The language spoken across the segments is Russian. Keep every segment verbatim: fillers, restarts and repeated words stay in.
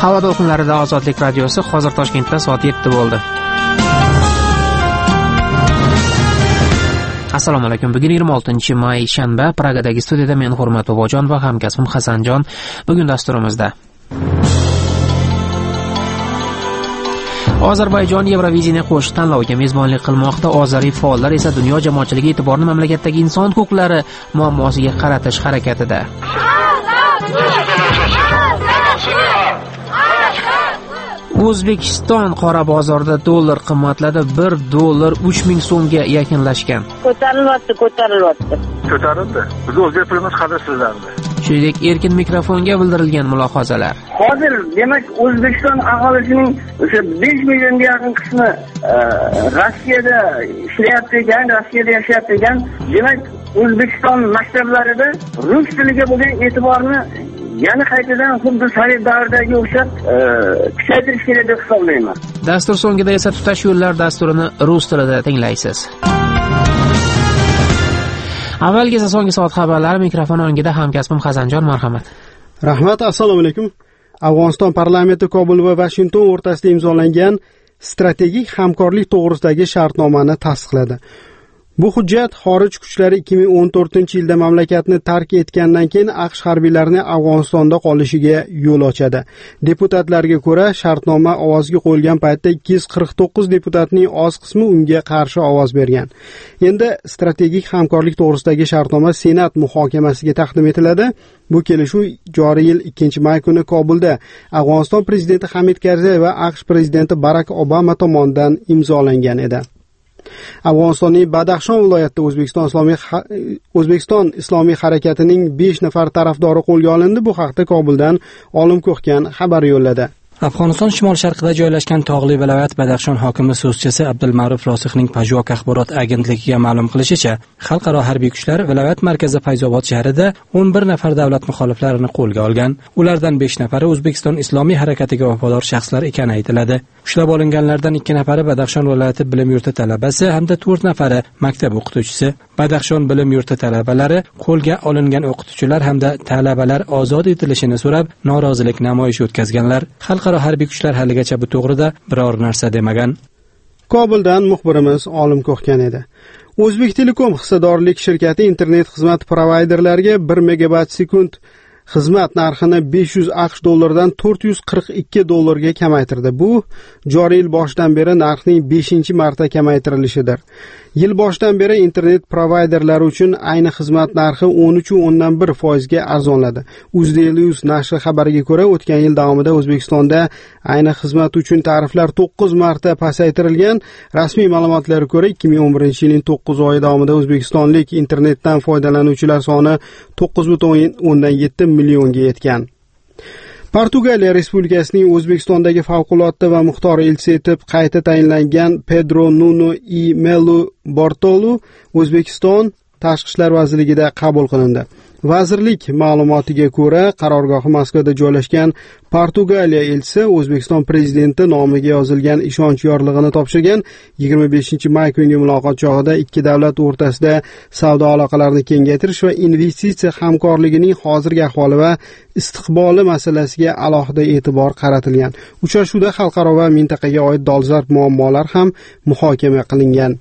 Havo to'lqinlarida Ozodlik radiosi. Hozir Toshkentda soat yetti bo'ldi. Assalomu alaykum. Bugun yigirma oltinchi may shanba. Pragadagi studiyada men Hurmat Bobojon va hamkasbim Hasanjon. Bugun dasturimizda Ozarbayjon Yevroviziyani qo'shiq tanloviga mezbonlik qilmoqda. Ozariy faollar esa dunyo jamoatchiligi e'tiborini mamlakatdagi inson huquqlari muammosiga qaratish harakatida. O'zbekiston qora bozorda dollar qimmatladi. bir dollar uch ming so'mga yaqinlashgan. Ko'tarilyapti, ko'tarilyapti. Ko'tarildi. Biz o'zbek pulimiz qadrsizlandi. Shuningdek, erkin mikrofonga bildirilgan mulohazalar. Hozir demak O'zbekiston aholisining o'sha besh millionga yaqin qismi Rossiyada ishlayapti ekan, Rossiyada yashayapti ekan. Demak, O'zbekiston maktablarida rus tiliga bo'lgan e'tiborni yana qaytadan xuddi sovet davridagi o'xshab kuchaytirish kerak deb hisoblayman. Dastur so'ngida esa tutash yo'llar dasturini rus tilida tinglaysiz. Avvalgi esa so'nggi soat xabarlari. Mikrofon o'ngida hamkasbim Hasanjon, marhamat. Rahmat, assalomu alaykum. Afg'oniston parlamenti Kobul va Vashington o'rtasida imzolangan strategik hamkorlik to'g'risidagi shartnomani tasdiqladi. Bu hujjat xorij kuchlari ikki ming o'n to'rtinchi yilda mamlakatni tark etgandan keyin AQSh harbiylarining Afg'onistonda qolishiga yo'l ochadi. Deputatlarga ko'ra, shartnoma ovozga qo'yilgan paytda ikki yuz qirq to'qqiz deputatning oz qismi unga qarshi ovoz bergan. Endi strategik hamkorlik to'g'risidagi shartnoma Senat muhokamasiga taqdim etiladi. Bu kelishuv joriy yil ikkinchi may kuni Kobulda Afg'oniston prezidenti Hamid Karzay va AQSh prezidenti Barak Obama tomonidan imzolangan edi. Afg'onistonning Badaxshon viloyatida O'zbekiston Islomiy O'zbekiston Islomiy harakatining besh nafar tarafdori qo'lga olindi. Bu haqda Kobuldan Olim Ko'xkan xabar yo'lladi. Afg'oniston shimol-sharqida joylashgan tog'li viloyat Badaxshon hokimi so'zchisi Abdulma'ruf Rosixning Pajvok axborot agentligiga ma'lum qilishicha, xalqaro harbiy kuchlar viloyat markazi Fayzobod shahrida o'n bir nafar davlat muxoliflarini qo'lga olgan. Ulardan besh nafari O'zbekiston Islomiy harakatiga vafodor shaxslar ekani aytiladi. Ushlab olinganlardan ikki nafari Badaxshon viloyati bilim yurti talabasi hamda to'rt nafari maktab o'qituvchisi. Badaxshon bilim yurti talabalari qo'lga olingan o'qituvchilar hamda talabalar ozod etilishini so'rab norozilik namoyishi o'tkazganlar. Xalqaro harbiy kuchlar haligacha bu to'g'rida biror narsa demagan. Kobuldan muxbirimiz Olim Ko'xkan edi. O'zbek Telekom hissadorlik shirkati internet xizmat provayderlariga bir megabayt sekund xizmat narxini besh yuz AQSh dollaridan to'rt yuz qirq ikki dollarga kamaytirdi. Bu joriy yil boshidan beri narxning beshinchi marta kamaytirilishidir. Yil boshidan beri internet provayderlari uchun ayni xizmat narxi o'n uch nuqta o'ndan bir foizga arzonladi. UzDailyNews nashri xabariga ko'ra, o'tgan yil davomida O'zbekistonda ayni xizmat uchun tariflar to'qqiz marta pasaytirilgan. Rasmiy ma'lumotlarga ko'ra, ikki ming o'n birinchi yilning to'qqiz oyi davomida O'zbekistonlik internetdan foydalanuvchilar soni to'qqiz butun o'ndan yetti millionga yetgan. Portugaliya Respublikasining O'zbekistondagi favqulodda va muxtor elchisi etib qayta tayinlangan Pedro Nuno y Melo Bortolu O'zbekiston Tashqi ishlar vazirligida qabul qilindi. Vazirlik ma'lumotiga ko'ra, qarorgohi Moskvada joylashgan Portugaliya elchisi O'zbekiston prezidenti nomiga yozilgan ishonch yorlig'ini topshirgan. yigirma beshinchi may kungi muloqot chog'ida ikki davlat o'rtasida savdo aloqalarini kengaytirish va investitsiya hamkorligining hozirgi ahvoli va istiqboli masalasiga alohida e'tibor qaratilgan. Uchrashuvda xalqaro va mintaqaga oid dolzarb muammolar ham muhokama qilingan.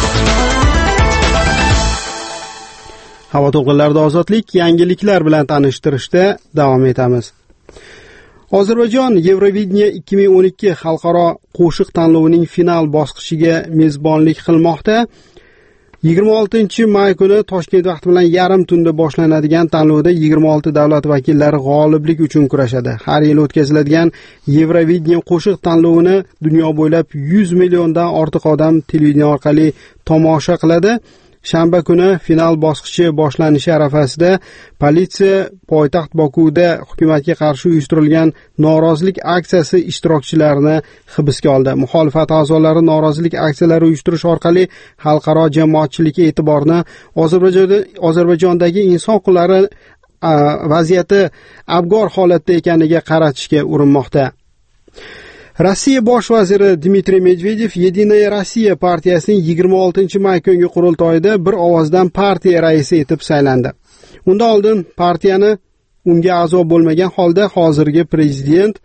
Havo to'lqinlarida ozodlik yangiliklar bilan tanishtirishda davom etamiz. Ozarbayjon Yevrovideniya ikki ming o'n ikki xalqaro qo'shiq tanlovining final bosqichiga mezbonlik qilmoqda. yigirma oltinchi may kuni Toshkent vaqti bilan yarim tunda boshlanadigan tanlovda yigirma olti davlat vakillari g'oliblik uchun kurashadi. Har yil o'tkaziladigan Yevrovideniya qo'shiq tanlovini dunyo bo'ylab yuz milliondan ortiq odam televideniya orqali tomosha qiladi. Shanba kuni final bosqichi boshlanishi arafasida politsiya poytaxt Bokuda hukumatga qarshi uyushtirilgan norozilik aksiyasi ishtirokchilarini hibsga oldi. Muxolifat a'zolari norozilik aksiyalari uyushtirish orqali xalqaro jamoatchilik e'tiborini Ozarbayjonda Ozarbayjondagi inson huquqlari vaziyati abgor holatda ekaniga qaratishga urinmoqda. Rossiya bosh vaziri Dmitriy Medvedev Yedinaya Rossiya partiyasining yigirma oltinchi may kungi qurultoyida bir ovozdan partiya raisi etib saylandi. Undan oldin partiyani unga a'zo bo'lmagan holda hozirgi prezident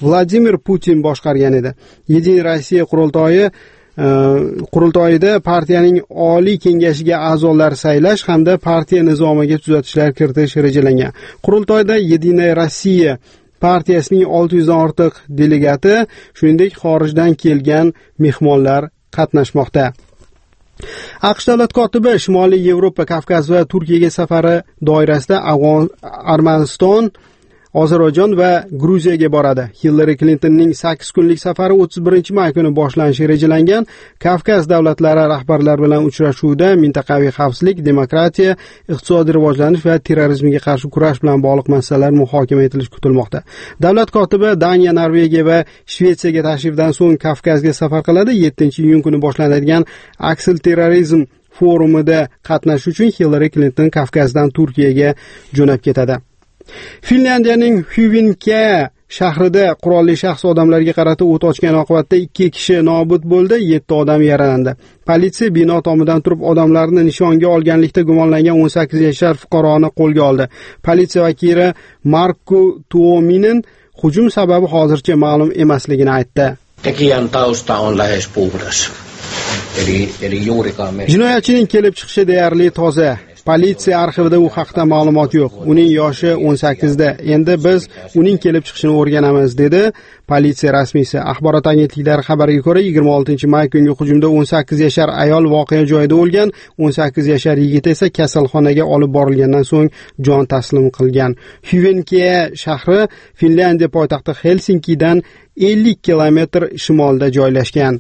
Vladimir Putin boshqargan edi. Yediniy Rossiya qurultoyi qurultoyida partiyaning oliy kengashiga a'zolar saylash hamda partiya nizomiga tuzatishlar kiritish rejalangan. Qurultoyda Yediniy Rossiya partiyasining olti yuz dan ortiq delegati, shuningdek xorijdan kelgan mehmonlar qatnashmoqda. AQSh davlat kotibi Shimoliy Yevropa, Kavkaz va Turkiyaga safari doirasida Armaniston, Ozarbayjon va Gruziyaga boradi. Hillary Clintonning sakkiz kunlik safari o'ttiz birinchi may kuni boshlanishi rejalangan. Kavkaz davlatlari rahbarlari bilan uchrashuvda mintaqaviy xavfsizlik, demokratiya, iqtisodiy rivojlanish va terrorizmga qarshi kurash bilan bog'liq masalalar muhokama etilishi kutilmoqda. Davlat kotibi Daniya, Norvegiya va Shvetsiyaga tashrifdan so'ng Kavkazga safar qiladi. yettinchi iyun kuni boshlanadigan Aksil terrorizm forumida qatnashish uchun Hillary Clinton Kavkazdan Turkiyaga jo'nab ketadi. Finlyandiyaning Hyvinkää shahrida qurolli shaxs odamlarga qarata o't ochgan oqibatda ikki kishi nobud bo'ldi, yetti odam yaralandi. Politsiya bino tomidan turib odamlarni nishonga olganlikda gumonlangan o'n sakkiz yashar fuqaroni qo'lga oldi. Politsiya vakili Marko Tuominen hujum sababi hozircha ma'lum emasligini aytdi. Tekijän tausta on lähes puhdas. Eli eli juurikaan Jinoyatchining kelib chiqishi deyarli toza. Politsiya arxivida u haqda ma'lumot yo'q. Uning yoshi o'n sakkizda. Endi biz uning kelib chiqishini o'rganamiz, dedi politsiya rasmiysi. Axborot agentliklari xabariga ko'ra, yigirma oltinchi may kungi hujumda o'n sakkiz yashar ayol voqea joyida o'lgan, o'n sakkiz yashar yigit esa kasalxonaga olib borilgandan so'ng jon taslim qilgan. Hyvinkää shahri Finlyandiya poytaxti Helsinkidan ellik kilometr shimolda joylashgan.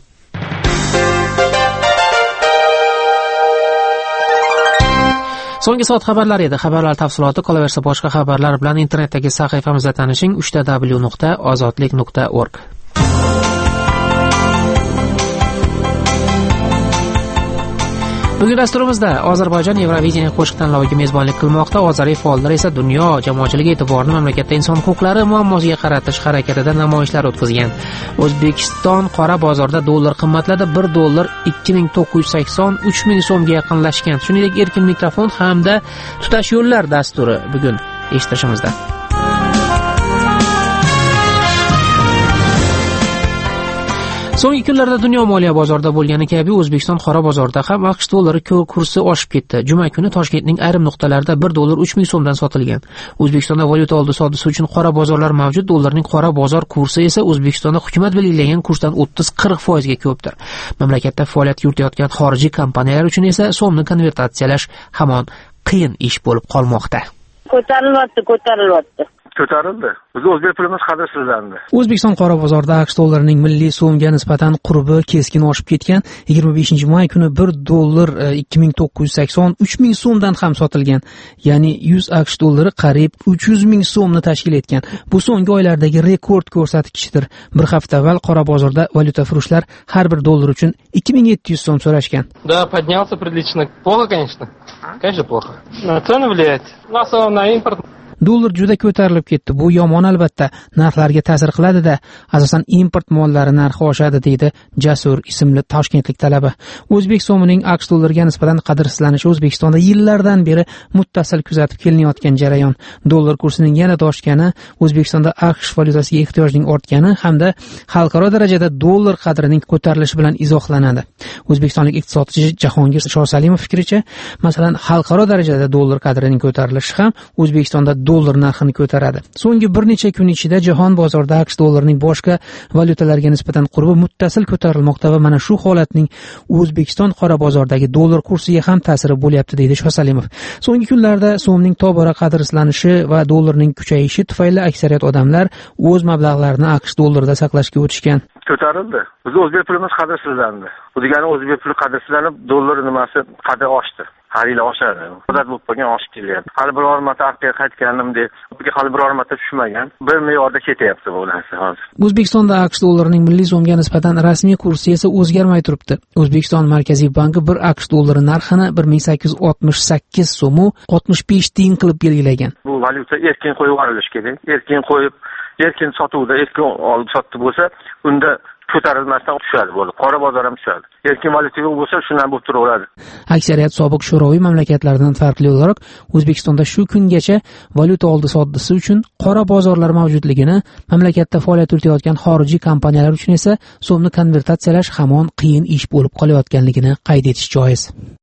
So'nggi soat xabarlari edi. Xabarlar tafsiloti qolaversa boshqa xabarlar bilan internetdagi sahifamizda tanishing uch w nuqta ozodlik nuqta org. Bugun dasturimizda Ozarbayjon Yevroviziya qo'shiq tanloviga mezbonlik qilmoqda. Ozariy faollar esa dunyo jamoatchiligi e'tiborini mamlakatda inson huquqlari muammosiga qaratish harakatida namoyishlar o'tkazgan. O'zbekiston qora bozorda dollar qimmatladi. bir dollar ikki ming to'qqiz yuz sakson uch ming so'mga yaqinlashgan. Shuningdek, erkin mikrofon hamda tutash yo'llar dasturi bugun eshitishimizda. So'nggi kunlarda dunyo moliya bozorida bo'lgani kabi O'zbekiston qora bozorida ham AQSh dollari kursi oshib ketdi. Juma kuni Toshkentning ayrim nuqtalarida bir dollar uch ming so'mdan sotilgan. O'zbekistonda valyuta oldi savdosi uchun qora bozorlar mavjud. Dollarning qora bozor kursi esa O'zbekistonda hukumat belgilagan kursdan o'ttiz qirq foiz ga ko'pdir. Mamlakatda faoliyat yuritayotgan xorijiy kompaniyalar uchun esa so'mni konvertatsiyalash hamon qiyin ish bo'lib qolmoqda. Ko'tarilyapti, ko'tarilyapti. Ko'tarildi. Biz o'zbek pulimiz qadrsizlandi. O'zbekiston qora bozorida AQSh dollarining milliy so'mga nisbatan qurbi keskin oshib ketgan. yigirma beshinchi may kuni bir dollar ikki ming to'qqiz yuz sakson uch ming so'mdan ham sotilgan. Ya'ni yuz AQSh dollari qariyb uch yuz ming so'mni tashkil etgan. Bu so'nggi oylardagi rekord ko'rsatkichdir. Bir hafta avval qora bozorda valyutafurushlar har bir dollar uchun ikki ming yetti yuz so'm so'rashgan. Да, поднялся прилично. Плохо, конечно. Конечно, плохо. На цены влияет. В основном на импорт. Dollar juda ko'tarilib ketdi. Bu yomon albatta. Narxlarga ta'sir qiladi-da. Asosan import mollari narxi oshadi, deydi Jasur ismli toshkentlik talaba. O'zbek so'mining AQSh dollariga nisbatan qadrsizlanishi O'zbekistonda yillardan beri muttasil kuzatib kelinayotgan jarayon. Dollar kursining yanada oshgani, O'zbekistonda AQSh valyutasiga ehtiyojning ortgani hamda xalqaro darajada dollar qadrining ko'tarilishi bilan izohlanadi. O'zbekistonlik iqtisodchi Jahongir Shosalimov fikricha, masalan, xalqaro darajada dollar qadrining ko'tarilishi ham O'zbekistonda dollar narxini ko'taradi. So'nggi bir necha kun ichida jahon bozorida AQSh dollarining boshqa valyutalarga nisbatan qurbi muttasil ko'tarilmoqda va mana shu holatning O'zbekiston qora bozoridagi dollar kursiga ham ta'siri bo'lyapti, deydi Shosalimov. So'nggi kunlarda so'mning tobora qadrsizlanishi va dollarning kuchayishi tufayli aksariyat odamlar o'z mablag'larini AQSh dollarida saqlashga o'tishgan. Ko'tarildi. Biz o'zbek pulimiz qadrsizlandi. Bu degani o'zbek puli qadrsizlanib, dollar nimasi qadri oshdi. Har yil oshadi. Odat bo'lib qolgan oshib kelyapti. Hali biror marta ortga qaytganimdek, bunga hali biror marta tushmagan. bir me'yorda ketyapti bu narsa hozir. O'zbekistonda AQSh dollarining milliy so'mga nisbatan rasmiy kursi esa o'zgarmay turibdi. O'zbekiston Markaziy banki bir AQSh dollari narxini bir ming sakkiz yuz oltmish sakkiz so'm oltmish besh tiyin qilib belgilagan. Bu valyuta erkin qo'yib olinishi kerak. Erkin qo'yib, erkin sotuvda erkin olib sotdi bo'lsa, unda ko'tarilmasdan tushadi bo'ldi. Qora bozor ham tushadi. Erkin valyutaga bo'lsa shundan bo'lib turaveradi. Aksariyat sobiq sho'roviy mamlakatlardan farqli o'laroq O'zbekistonda shu kungacha valyuta oldi-sottisi uchun qora bozorlar mavjudligini, mamlakatda faoliyat yuritayotgan xorijiy kompaniyalar uchun esa so'mni konvertatsiyalash hamon qiyin ish bo'lib qolayotganligini qayd etish joiz.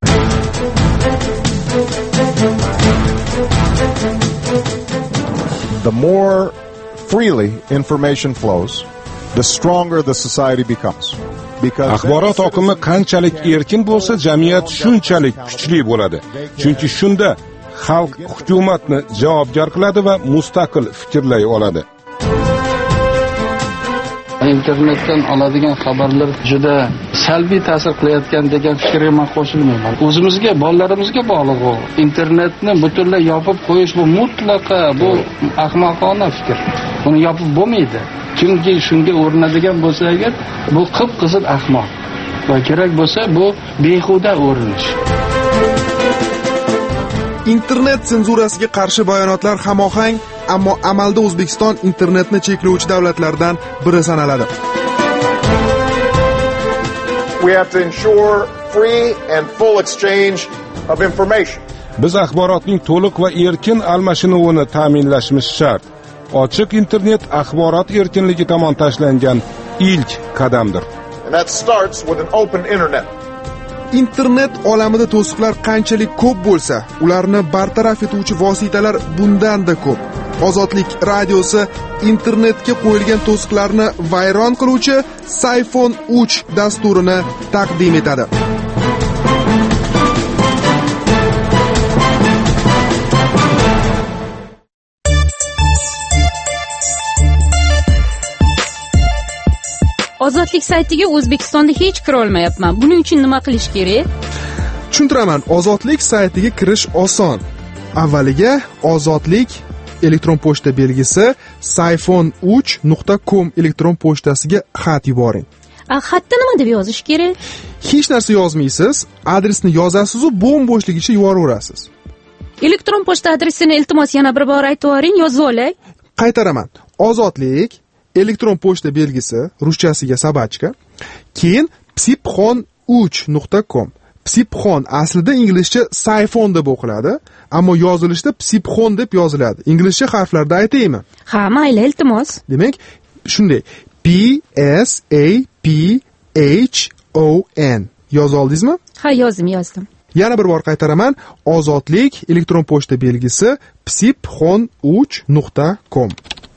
The more freely information flows, the stronger the society becomes. Axborot oqimi qanchalik erkin bo'lsa, jamiyat shunchalik kuchli bo'ladi. Chunki shunda xalq hukumatni javobgar qiladi va mustaqil fikrlay oladi. Internetdan oladigan xabarlar juda salbiy ta'sir qilayotgan degan fikrga men qo'shilmayman. O'zimizga, bolalarimizga bog'liq u. Internetni butunlay yopib qo'yish bu mutlaqo bu ahmoqona fikr. Uni yopib bo'lmaydi. Kimki shunga o'rinadigan bo'lsa agar, bu qip-qizil ahmoq. Va kerak bo'lsa bu behuda o'rinish. Internet senzurasiga qarshi bayonotlar hamohang, ammo amalda O'zbekiston internetni cheklovchi davlatlardan biri sanaladi. We have to ensure free and full exchange of information. Biz axborotning to'liq va erkin almashinuvini ta'minlashimiz shart. Ochiq internet axborot erkinligi tomon tashlangan ilk qadamdir. And that starts with an open internet. Internet olamida to'siqlar qanchalik ko'p bo'lsa, ularni bartaraf etuvchi vositalar bundan-da ko'p. Ozodlik radiosi internetga qo'yilgan to'siqlarni vayron qiluvchi Sayfon uch dasturini taqdim etadi. Ozodlik saytiga O'zbekistonda hech kira olmayapman. Buning uchun nima qilish kerak? Tushuntiraman, Ozodlik saytiga kirish oson. Avvaliga Ozodlik elektron pochta belgisi sayfon uch nuqta com elektron pochtasiga xat yuboring. A, xatda nima deb yozish kerak? Hech narsa yozmaysiz, adresni yozasiz va bo'm-bo'shligicha yuboraverasiz. Elektron pochta adresini iltimos yana bir bor aytib o'ring, yozib olay. Qaytaraman. Ozodlik elektron pochta belgisi ruschasiga sabachka, keyin psipxon uch nuqta com. Psipxon aslida inglizcha sayfon deb o'qiladi, ammo yozilishda psipxon deb yoziladi. Inglizcha harflarda aytaymi? Ha, mayli, iltimos. Demak, shunday P S A P H O N yoza oldingizmi? Ha, yozdim, yozdim. Yana bir bor qaytaraman. Ozodlik elektron pochta belgisi psipxon uch nuqta com.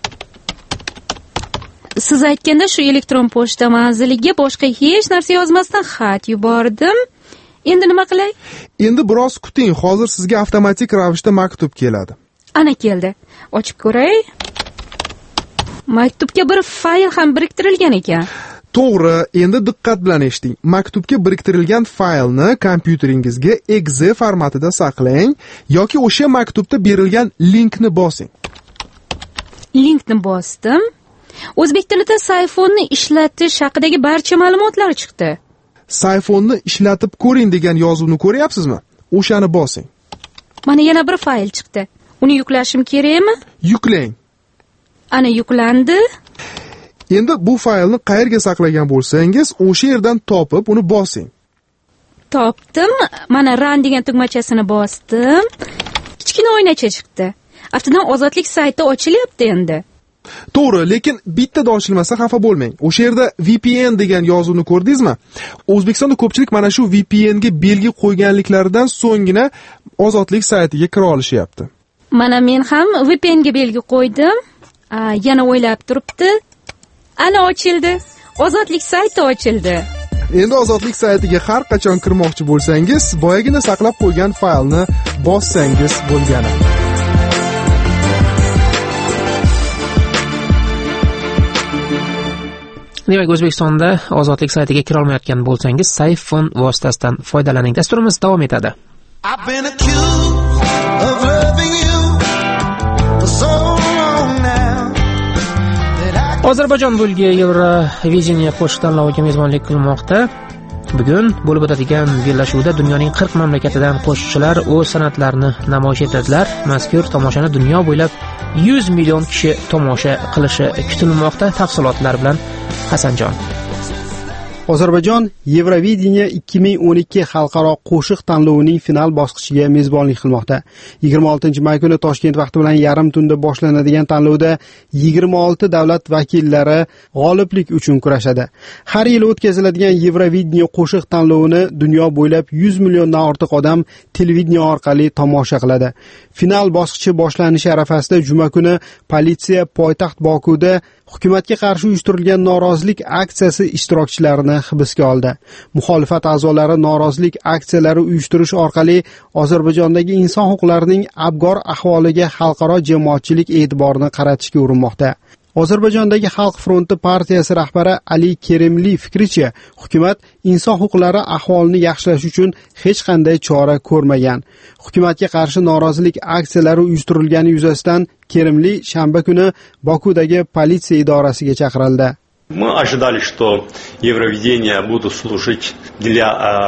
Siz aytganda shu elektron pochta manziliga boshqa hech narsa yozmasdan xat yubordim. Endi nima qilay? Endi biroz kuting, hozir sizga avtomatik ravishda maktub keladi. Ana keldi. Ochib ko'ray. Maktubga bir fayl ham biriktirilgan ekan. To'g'ri, endi diqqat bilan eshiting. Maktubga biriktirilgan faylni kompyuteringizga exe formatida saqlang yoki o'sha maktubda berilgan linkni bosing. Linkni bosdim. O'zbek tilida sayfonni ishlatish haqidagi barcha ma'lumotlar chiqdi. Sayfonni ishlatib ko'ring degan yozuvni ko'ryapsizmi? O'shani bosing. Mana yana bir fayl chiqdi. Uni yuklashim kerakmi? Yuklang. Ana yuklandi. Endi bu faylni qayerga saqlagan bo'lsangiz, o'sha yerdan topib uni bosing. Topdim. Mana run degan tugmachasini bosdim. Kichkina oynacha chiqdi. Aftidan Ozodlik sayti ochilyapti endi. To'g'ri, lekin bittada ochilmasa xafa bo'lmang. O'sha yerda V P N degan yozuvni ko'rdingizmi? O'zbekistonda ko'pchilik mana shu V P N ga belgi qo'yganliklaridan so'nggina Ozodlik saytiga kira olishyapti. Mana men ham V P N ga belgi qo'ydim. Yana o'ylab turibdi. Ana ochildi. Ozodlik sayti ochildi. Endi Ozodlik saytiga har qachon kirmoqchi bo'lsangiz, boyagina saqlab qo'ygan faylni bossangiz bo'lgani. Demak, O'zbekistonda Ozodlik saytiga kira olmayotgan bo'lsangiz, Sayfon vositasidan foydalaning. Dasturimiz davom etadi. Ozarbayjon bo'lgi Eurovision qo'shiq tanloviga mezbonlik qilmoqda. Bugun bo'lib o'tadigan bellashuvda dunyoning qirq mamlakatidan qo'shiqchilar o'z san'atlarini namoyish etadilar. Mazkur tomoshani dunyo bo'ylab yuz million kishi tomosha qilishi kutilmoqda. Tafsilotlar bilan Hasanjon. Ozarbayjon Yevrovideniya ikki ming o'n ikki xalqaro qo'shiq tanlovining final bosqichiga mezbonlik qilmoqda. yigirma oltinchi may kuni Toshkent vaqti bilan yarim tunda boshlanadigan tanlovda yigirma olti davlat vakillari g'oliblik uchun kurashadi. Har yili o'tkaziladigan Yevrovideniya qo'shiq tanlovini dunyo bo'ylab yuz milliondan ortiq odam televideniya orqali tomosha qiladi. Final bosqichi boshlanishi arafasida juma kuni politsiya poytaxt Bokuda hukumatga qarshi uyushtirilgan norozilik aksiyasi ishtirokchilarini hibsga oldi. Muxolifat a'zolari norozilik aksiyalari uyushtirish orqali Ozarbayjondagi inson huquqlarining abgor ahvoliga xalqaro jamoatchilik e'tiborini qaratishga urinmoqda. Ozarbayjondagi Xalq fronti partiyasi rahbari Ali Kerimli fikricha, hukumat inson huquqlari ahvolini yaxshilash uchun hech qanday chora ko'rmagan. Hukumatga qarshi norozilik aksiyalari uyushtirilgani yuzasidan Kerimli shanba kuni Bokudagi politsiya idorasiga chaqirildi. Мы ожидали, что Евровидение будут служить для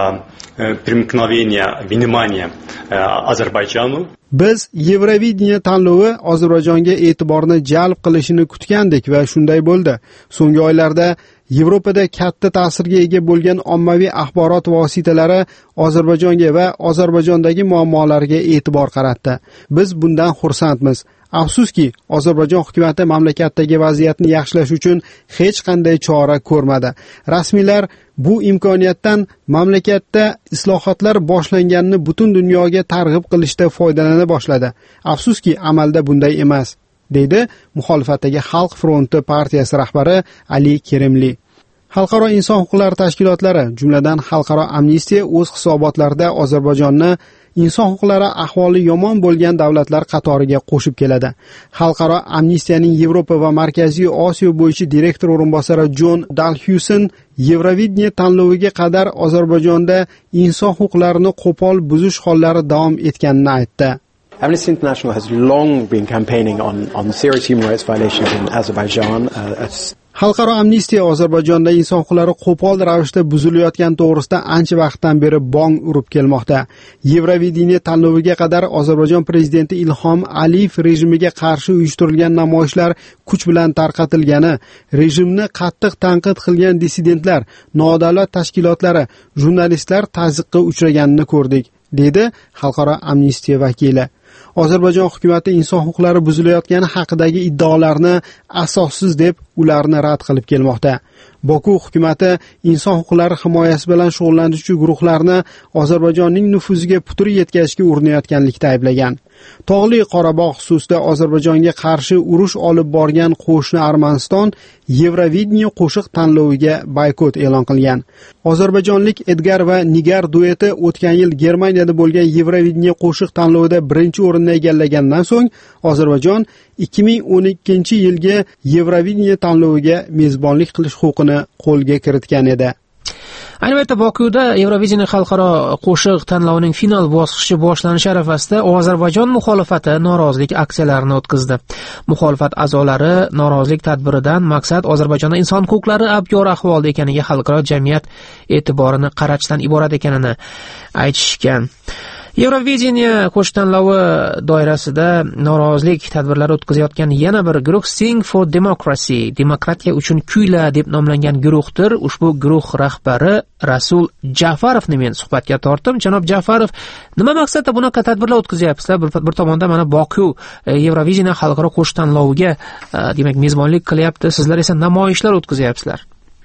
э, примкновения внимания э, Азербайджану. Biz Yevrovideniya tanlovi Ozarbayjonga e'tiborni jalb qilishini kutgandik va shunday bo'ldi. So'nggi oylarda Yevropada katta ta'sirga ega bo'lgan ommaviy axborot vositalari Ozarbayjonga va Ozarbayjondagi muammolarga e'tibor qaratdi. Biz bundan xursandmiz. Afsuski, Ozarbayjon hukumati mamlakatdagi vaziyatni yaxshilash uchun hech qanday chora ko'rmadi. Rasmiylar bu imkoniyatdan mamlakatda islohotlar boshlanganini butun dunyoga targ'ib qilishda foydalana boshladi. Afsuski, amalda bunday emas, deydi muxolifatdagi Xalq fronti partiyasi rahbari Ali Kerimli. Xalqaro inson huquqlari tashkilotlari, jumladan Xalqaro amnistiya o'z hisobotlarida Ozarbayjonni inson huquqlari ahvoli yomon bo'lgan davlatlar qatoriga qo'shib keladi. Xalqaro amnistiyaning Yevropa va Markaziy Osiyo bo'yicha direktor o'rinbosari Jon Dalhusen Yevrovideniya tanloviga qadar Ozarbayjonda inson huquqlarini qo'pol buzish hollari davom etganini aytdi. Amnesty International has long been campaigning on on serious human rights violations in Azerbaijan. Uh, Xalqaro amnistiya Ozarbayjonda inson huquqlari qo'pol ravishda buzilayotgani to'g'risida ancha vaqtdan beri bong urib kelmoqda. Yevrovideniya tanloviga qadar Ozarbayjon prezidenti Ilhom Aliyev rejimiga qarshi uyushtirilgan namoyishlar kuch bilan tarqatilgani, rejimni qattiq tanqid qilgan dissidentlar, nodavlat tashkilotlari, jurnalistlar tazyiqqa uchraganini ko'rdik, dedi Xalqaro amnistiya vakili. Ozarbayjon hukumati inson huquqlari buzilayotgani haqidagi iddaolarni asossiz deb ularni rad qilib kelmoqda. Boku hukumati inson huquqlari himoyasi bilan shug'ullanuvchi guruhlarni Ozarbayjonning nufuziga putur yetkazishga urinayotganlikda ayblagan. Tog'li Qorabog' xususida Ozarbayjonga qarshi urush olib borgan qo'shni Armaniston Yevrovideniya qo'shiq tanloviga boykot e'lon qilgan. Ozarbayjonlik Edgar va Nigar dueti o'tgan yil Germaniyada bo'lgan Yevrovideniya qo'shiq tanlovida birinchi o'rinni egallagandan so'ng Ozarbayjon ikki ming o'n ikkinchi yilgi Yevrovideniya tanloviga mezbonlik qilish huquqini qo'lga kiritgan edi. Ayni paytda Bokuda Yevrovideniya xalqaro qo'shiq tanlovining final bosqichi boshlanishi arafasida Ozarbayjon muxolifati norozilik aksiyalarini o'tkazdi. Muxolifat a'zolari norozilik tadbiridan maqsad Ozarbayjonda inson huquqlari abgor ahvolda ekaniga xalqaro jamiyat e'tiborini qaratishdan iborat ekanini aytishgan. Yevrovideniya qo'shiq tanlovi doirasida norozilik tadbirlari o'tkazayotgan yana bir guruh Sing for Democracy, demokratiya uchun kuyla deb nomlangan guruhdir. Ushbu guruh rahbari Rasul Jafarovni men suhbatga tortdim. Janob Jafarov, nima maqsadda bunaqa tadbirlar o'tkazyapsizlar? Bir, bir tomonda mana Boku Yevrovideniya xalqaro qo'shiq tanloviga demak mezbonlik qilyapti. Sizlar esa namoyishlar o'tkazyapsizlar.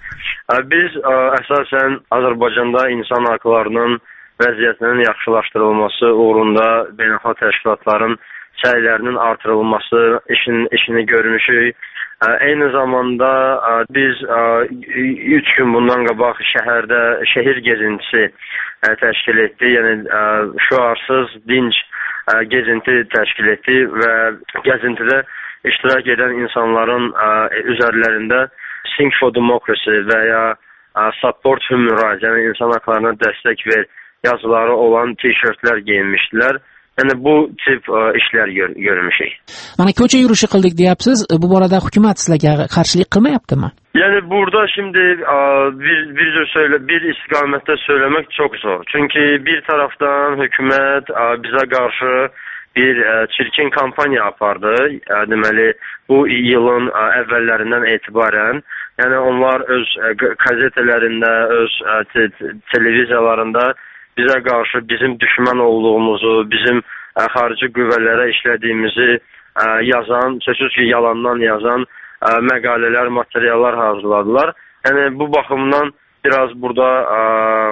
Biz asosan Ozarbayjonda inson haqlarının vəziyyətinin yaxşılaşdırılması uğrunda beynəlxalq təşkilatların səylərinin artırılması işin işini görmüşük. Eyni zamanda biz üç gün bundan qabaq şəhərdə şəhər gezintisi təşkil etdik. Yəni şüarsız, dinc gezinti təşkil etdik və gezintidə iştirak edən insanların üzərlərində Sing for Democracy və ya Support Human Rights, yəni insan haqlarına dəstək ver yazıları olan tişörtlər giyinmişdilər. Yəni bu tip ə, işlər gör, görmüşük. Mana ko'cha yurishi qildik deyapsiz. Bu borada hukumat sizlarga qarshilik qilmayaptimi? Yani burada şimdi ə, bir bir söyle bir istiqamətdə söylemek çok zor. Çünkü bir taraftan hükümet ə, bize karşı bir ə, çirkin kampanya apardı. Ə, deməli bu yılın ə, əvvəllərindən etibarən Yəni onlar öz qəzetələrində, öz te televiziyalarında bizə qarşı bizim düşmən olduğumuzu, bizim xarici qüvvələrə işlədiyimizi yazan, sözsüz ki, yalandan yazan məqalələr, materiallar hazırladılar. Yəni bu baxımdan biraz burada ə,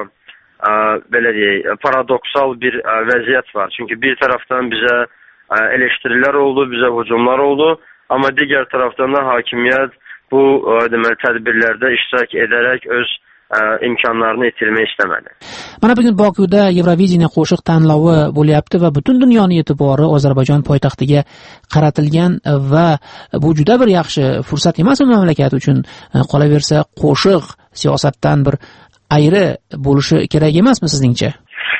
ə, belə deyək, paradoksal bir ə, vəziyyət var. Çünki bir tərəfdən bizə ə, eleştirilər oldu, bizə hücumlar oldu, amma digər tərəfdən də hakimiyyət bu ə, deməli tədbirlərdə iştirak edərək öz ə, imkanlarını itirmək istəmədi. Mana bugun Bokuda Yevrovideniya qo'shiq tanlovi bo'lyapti va butun dunyoning e'tibori Ozarbayjon poytaxtiga qaratilgan va bu juda bir yaxshi fursat emasmi mamlakat uchun? Qolaversa, qo'shiq siyosatdan bir ayri bo'lishi kerak emasmi sizningcha?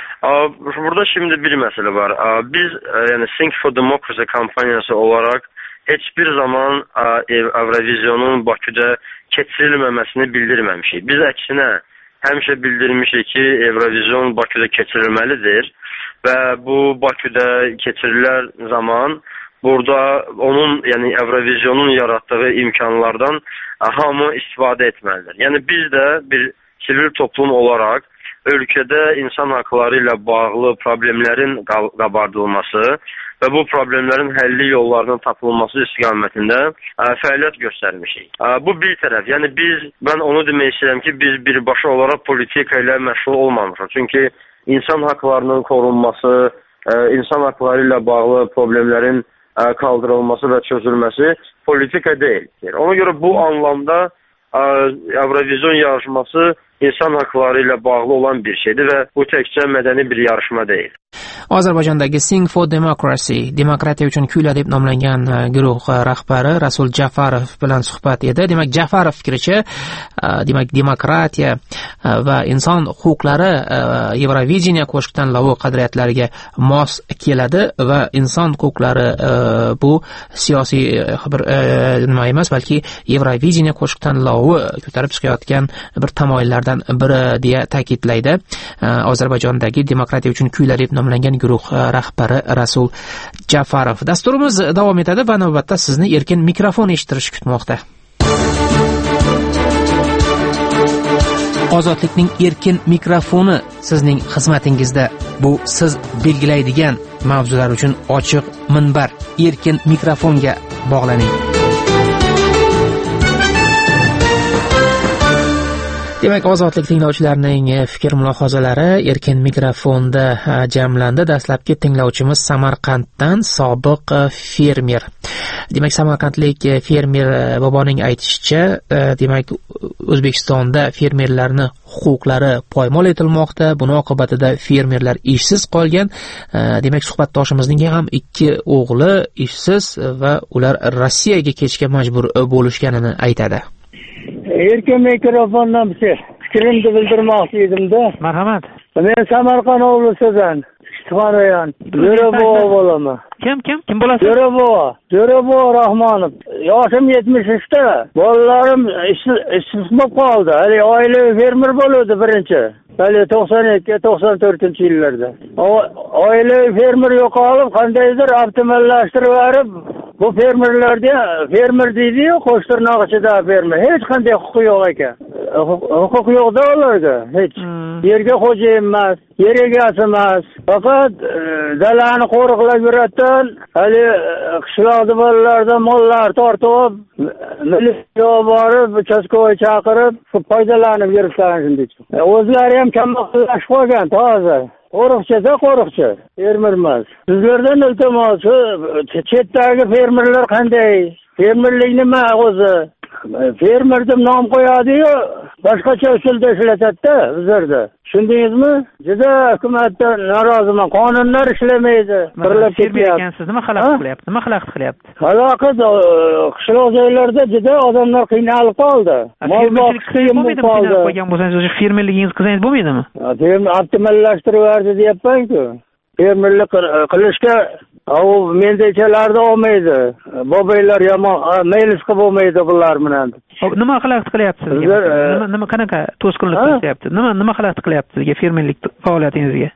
Burada şimdi bir məsələ var. Biz yəni Think for Democracy kampaniyası olarak hiçbir zaman Eurovizyonun Baküdə keçirilməməsini bildirməmişik. Biz əksinə həmişə bildirmişik ki, Eurovizyon Baküdə keçirilməlidir və bu Baküdə keçirilər zaman burada onun, yəni Eurovizyonun yaratdığı imkanlardan hamı istifadə etməlidir. Yəni biz də bir sivil toplum olaraq ölkədə insan haqları ilə bağlı problemlərin qabardılması və bu problemlərin həlli yollarının tapılması istiqamətində fəaliyyət göstərmişik. Bu bir tərəf. Yəni biz, mən onu demək istəyirəm ki, biz birbaşa olaraq politika ilə məşğul olmamışıq. Çünki insan haqlarının korunması, insan haqları ilə bağlı problemlərin kaldırılması və çözülməsi politika deyil. Ona görə bu anlamda Eurovizyon yarışması insan haqları ilə bağlı olan bir şeydir və bu təkcə mədəni bir yarışma deyil. Ozarbayjondagi Sing for Democracy, demokratiya uchun kuylar deb nomlangan guruh rahbari Rasul Jafarov bilan suhbat edi. Demak, Jafarov fikricha, demak, demokratiya va inson huquqlari Yevrovideniya qo'shiq tanlovi qadriyatlariga mos keladi va inson huquqlari bu siyosiy bir nima emas, balki Yevrovideniya qo'shiq tanlovi ko'tarib chiqayotgan bir tamoyillardan biri deya ta'kidlaydi Ozarbayjondagi demokratiya uchun kuylar deb nomlangan guruh rahbari Rasul Jafarov. Dasturimiz davom etadi va navbatda sizni erkin mikrofon eshittirish kutmoqda. Ozodlikning erkin mikrofoni sizning xizmatingizda. Bu siz belgilaydigan mavzular uchun ochiq minbar. Erkin mikrofonga bog'laning. Demak, ozodlik tinglovchilarining fikr mulohazalari erkin mikrofonda jamlandi. Dastlabki tinglovchimiz Samarqanddan sobiq fermer. Demak, samarqandlik fermer boboning aytishicha, demak, O'zbekistonda fermerlarning huquqlari poymol etilmoqda. Buning oqibatida fermerlar ishsiz qolgan. Demak, suhbatdoshimizning ham ikki o'g'li ishsiz va ular Rossiyaga ketishga majbur bo'lishganini aytadi. Erkin mikrofondan fikrimni bildirmoqchi edim-da. Marhamat. Men Samarqand oblasidan Ishtixonayan Jo'rabo bo'laman. Kim kim? Kim bo'lasiz? Jo'rabo. Jo'rabo Rahmonov. Yoshim yetmish uchda. Bolalarim ishsiz bo'lib qoldi. Hali oilaviy fermer bo'ldi birinchi. Hali to'qson ikki to'qson to'rtinchi yillarda. Oilaviy fermer yo'qolib, qandaydir avtomallashtirib berib, bu fermerlarda fermer deydi-yu, qo'shtirnoq ichida fermer. Hech qanday huquq yo'q ekan. Huquq yo'q-da ularga. Hech. Yerga xo'ja emas, yer egasi emas. Faqat dalani qo'riqlab yuradigan, hali qishloqda bolalardan mollar tortib, militsiya borib, uchastkovoy chaqirib, foydalanib yuribsan shunday. O'zlari ham kambag'allashib qolgan toza. Qo'riqchida qo'riqchi, fermer emas. Sizlardan iltimos, chetdagi fermerlar qanday? Fermerlik nima o'zi? Fermer deb nom qo'yadi-yu, boshqacha usulda ishlatadi-da bizlarda. Tushundingizmi? Juda hukumatdan noroziman. Qonunlar ishlamaydi. Birlab ketyapsiz. Nima xalaqit qilyapti? Nima xalaqit qilyapti? Xalaqit qishloq joylarda juda odamlar qiynalib qoldi. Mol boqish qiyin bo'lib qoldi. Qo'ygan bo'lsangiz, o'sha fermerligingiz qilsangiz bo'lmaydimi? Optimallashtirib berdi deyapman-ku. Fermerlik qilishga u mendachalarda olmaydi. Bobaylar yomon, maylis qilib bo'lmaydi bular bilan. Nima xalaqit qilyapsiz? Nima nima qanaqa to'sqinlik qilyapti? Nima nima xalaqit qilyapti sizga fermerlik faoliyatingizga?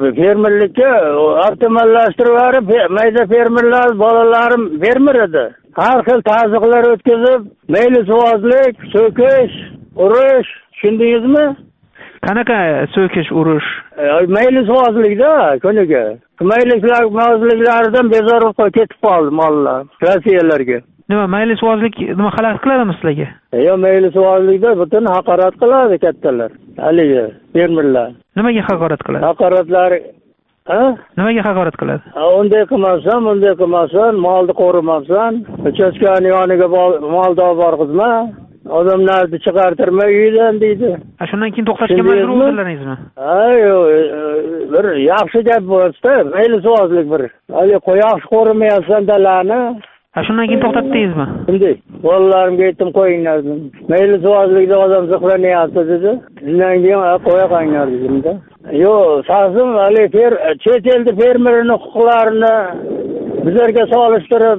Fermerlikka optimallashtirib berib, mayda fermerlar, bolalarim fermer edi. har xil tazyiqlar o'tkazib, maylisvozlik, so'kish, urush, tushundingizmi? Qanaqa so'kish, urush? Maylisvozlikda kuniga. Maylisvozliklaridan bezor bo'lib ketib qoldi mollar Rossiyalarga. Nima maylisvozlik nima xalaqit qiladimi sizlarga? Yo'q, maylisvozlikda butun haqorat qiladi kattalar. Haligi fermerlar. Nimaga haqorat qiladi? Haqoratlari ha? Nimaga haqorat qiladi? Unday qilmasam, unday qilmasam, molni qo'rimabsan, uchastkani yoniga molni olib borqizma, odamlarni chiqartirma uydan deydi. Ha, shundan keyin to'xtashga majbur bo'ldingizmi? Ha, yo'q, bir yaxshi gap bo'lsa, maylisvozlik bir. Hali qo'yoqchi qo'rimayapsan dalani. Ha, shundan keyin to'xtatdingizmi? Shunday. Bolalarimga aytdim qo'yinglar dedim. Maylisvozlikda odam saqlanyapti dedi. Shundan keyin qo'ya qo'yinglar dedim-da. Yo'q, sazim hali fer chet elda fermerning huquqlarini bizlarga solishtirib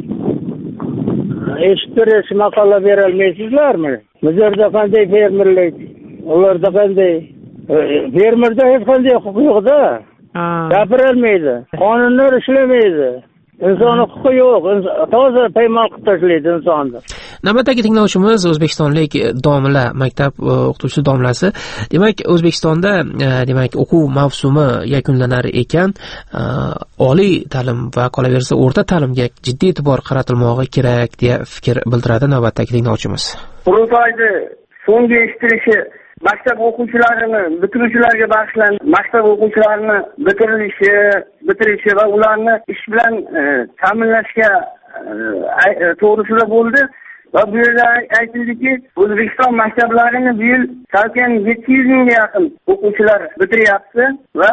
eshitirish maqola bera olmaysizlarmi? Bizlarda qanday fermerlik, ularda qanday? Fermerda hech qanday huquq yo'q-da. Gapira olmaydi. Qonunlar ishlamaydi. Inson huquqi yo'q. Toza paymol qilib tashlaydi insonni. Navbatdagi tinglovchimiz o'zbekistonlik domla, maktab o'qituvchisi domlasi. Demak, O'zbekistonda demak o'quv mavsumi yakunlanar ekan, oliy ta'lim va qolaversa o'rta ta'limga jiddiy e'tibor qaratilmog'i kerak deya fikr bildiradi navbatdagi tinglovchimiz. Qurultoyda so'nggi eshitilishi maktab o'quvchilarini bitiruvchilarga bag'ishlanib, maktab o'quvchilarini bitirilishi, bitirishi va ularni ish bilan ta'minlashga to'g'risida bo'ldi. Va bu yerda aytildiki, O'zbekiston maktablarini bu yil salkam yetti yuz mingga yaqin o'quvchilar bitiryapti va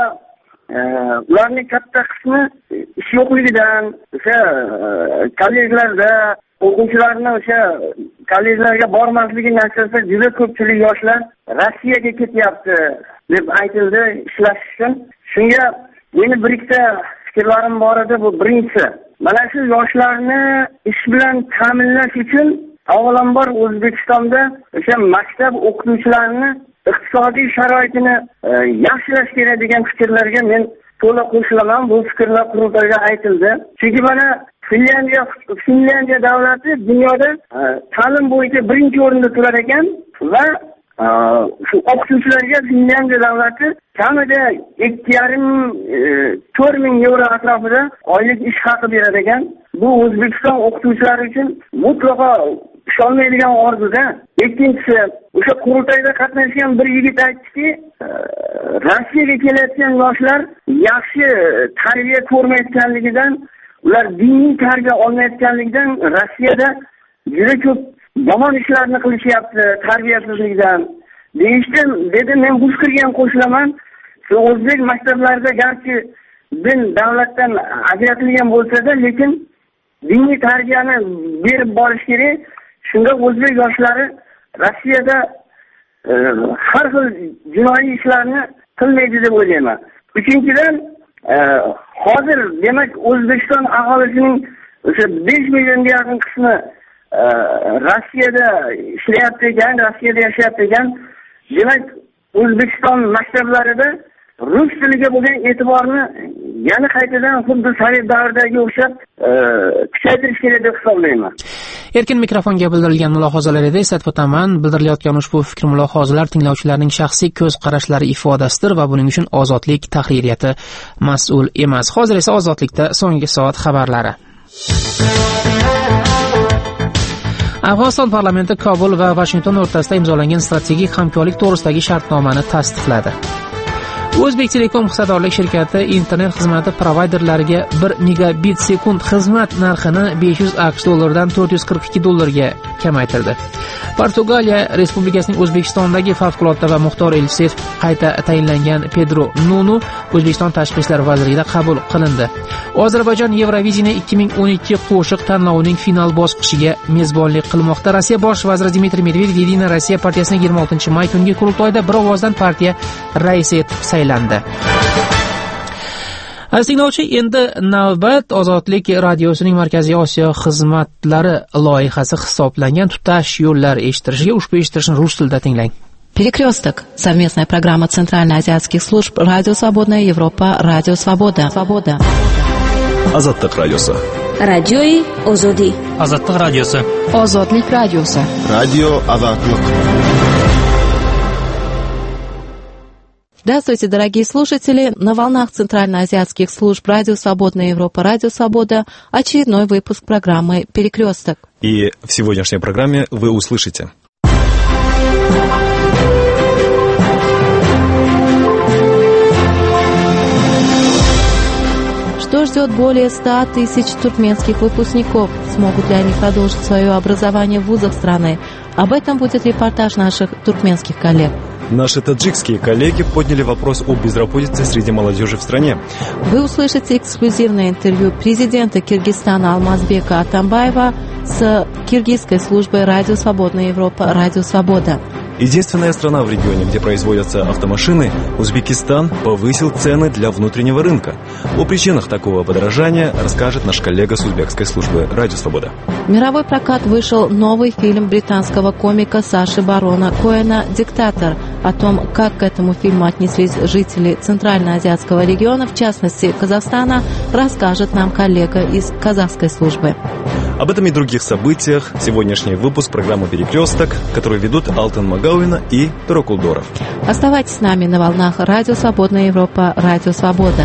ularning katta qismi ish yo'qligidan, o'sha kollejlarda o'quvchilarni o'sha kollejlarga bormasligi natijasida juda ko'pchilik yoshlar Rossiyaga ketyapti deb aytildi ishlash uchun. Shunga meni bir ikkita fikrlarim bor edi. Bu birinchisi, mana shu yoshlarni ish bilan ta'minlash uchun avvalambor O'zbekistonda o'sha maktab o'qituvchilarini iqtisodiy sharoitini yaxshilash kerak degan fikrlarga men to'la qo'shilaman. Bu fikrlar qurultoyda aytildi. Chunki mana Finlyandiya Finlyandiya davlati dunyoda ta'lim bo'yicha birinchi o'rinda turar ekan va shu o'qituvchilarga Finlyandiya davlati kamida ikki yarim to'rt ming yevro atrofida oylik ish haqi berar ekan. Bu O'zbekiston o'qituvchilari uchun mutlaqo ishonmaydigan orzuda. Ikkinchisi, o'sha qurultoyda qatnashgan bir yigit aytdiki, Rossiyaga kelayotgan yoshlar yaxshi tarbiya ko'rmayotganligidan, ular diniy tarbiya olmayotganligidan Rossiyada juda ko'p yomon ishlarni qilishyapti tarbiyasizlikdan deyishdi. Dedi, men bu fikrga ham qo'shilaman. Shu o'zbek maktablarida garchi din davlatdan ajratilgan bo'lsa-da, lekin diniy tarbiyani berib borish kerak. Shunda o'zbek yoshlari Rossiyada e, har xil jinoiy ishlarni qilmaydi deb o'ylayman. Uchinchidan, e, hozir demak O'zbekiston aholisining o'sha besh millionga yaqin qismi e, Rossiyada ishlayapti ekan, Rossiyada yashayapti ekan. Demak, O'zbekiston maktablarida rus tiliga bo'lgan e'tiborni yana qaytadan xuddi sovet davridagi o'xshab kuchaytirish kerak deb hisoblayman. Erkin mikrofonga bildirilgan mulohazalar edi, eslatib o'taman, bildirilayotgan ushbu fikr mulohazalar tinglovchilarning shaxsiy ko'z qarashlari ifodasidir va buning uchun Ozodlik tahririyati mas'ul emas. Hozir esa Ozodlikda so'nggi soat xabarlari. Afg'oniston parlamenti Kobul va Vashington o'rtasida imzolangan strategik hamkorlik to'g'risidagi shartnomani tasdiqladi. O'zbek Telekom hissadorlik shirkati internet xizmati provayderlariga bir megabit sekund xizmat narxini besh yuz aqsh dollaridan to'rt yuz qirq ikki dollarga kamaytirdi. Portugaliya Respublikasining O'zbekistondagi favqulodda va muxtor elchisi qayta tayinlangan Pedro Nuno O'zbekiston tashqi ishlar vazirligida qabul qilindi. Ozarbayjon Yevroviziya ikki ming o'n ikki qo'shiq tanlovining final bosqichiga mezbonlik qilmoqda. Rossiya bosh vaziri Dmitriy Medvedev Yedina Rossiya partiyasining yigirma oltinchi may kungi qurultoyida bir ovozdan partiya raisi etib saylandi. Aziz tinglovchi, endi navbat Ozodlik radiosining Markaziy Osiyo xizmatlari loyihasi hisoblangan tutash yo'llar eshittirishiga. Ushbu eshittirishni rus tilida tinglang. Перекресток. Совместная программа Центральноазиатских служб Радио Свободная Европа, Радио Свобода. Свобода. Азаттык радиосы. Радиои Озоди. Озодлык радиосы. Озодлик радиосы. Радио Озодлык. Здравствуйте, дорогие слушатели! На волнах центральноазиатских служб «Радио Свободная Европа», «Радио Свобода» очередной выпуск программы «Перекресток». И в сегодняшней программе вы услышите: что ждет более ста тысяч туркменских выпускников? Смогут ли они продолжить свое образование в вузах страны? Об этом будет репортаж наших туркменских коллег. Наши таджикские коллеги подняли вопрос о безработице среди молодежи в стране. Вы услышите эксклюзивное интервью президента Киргизстана Алмазбека Атамбаева с киргизской службой «Радио Свободная Европа», «Радио Свобода». Единственная страна в регионе, где производятся автомашины, Узбекистан повысил цены для внутреннего рынка. О причинах такого подорожания расскажет наш коллега с узбекской службы «Радио Свобода». В мировой прокат вышел новый фильм британского комика Саши Барона Коэна «Диктатор». О том, как к этому фильму отнеслись жители Центральноазиатского региона, в частности Казахстана, расскажет нам коллега из казахской службы. Об этом и других событиях сегодняшний выпуск программы «Перекресток», который ведут Алтын Магауина и Турокулдоров. Оставайтесь с нами на волнах «Радио Свободная Европа», «Радио Свобода».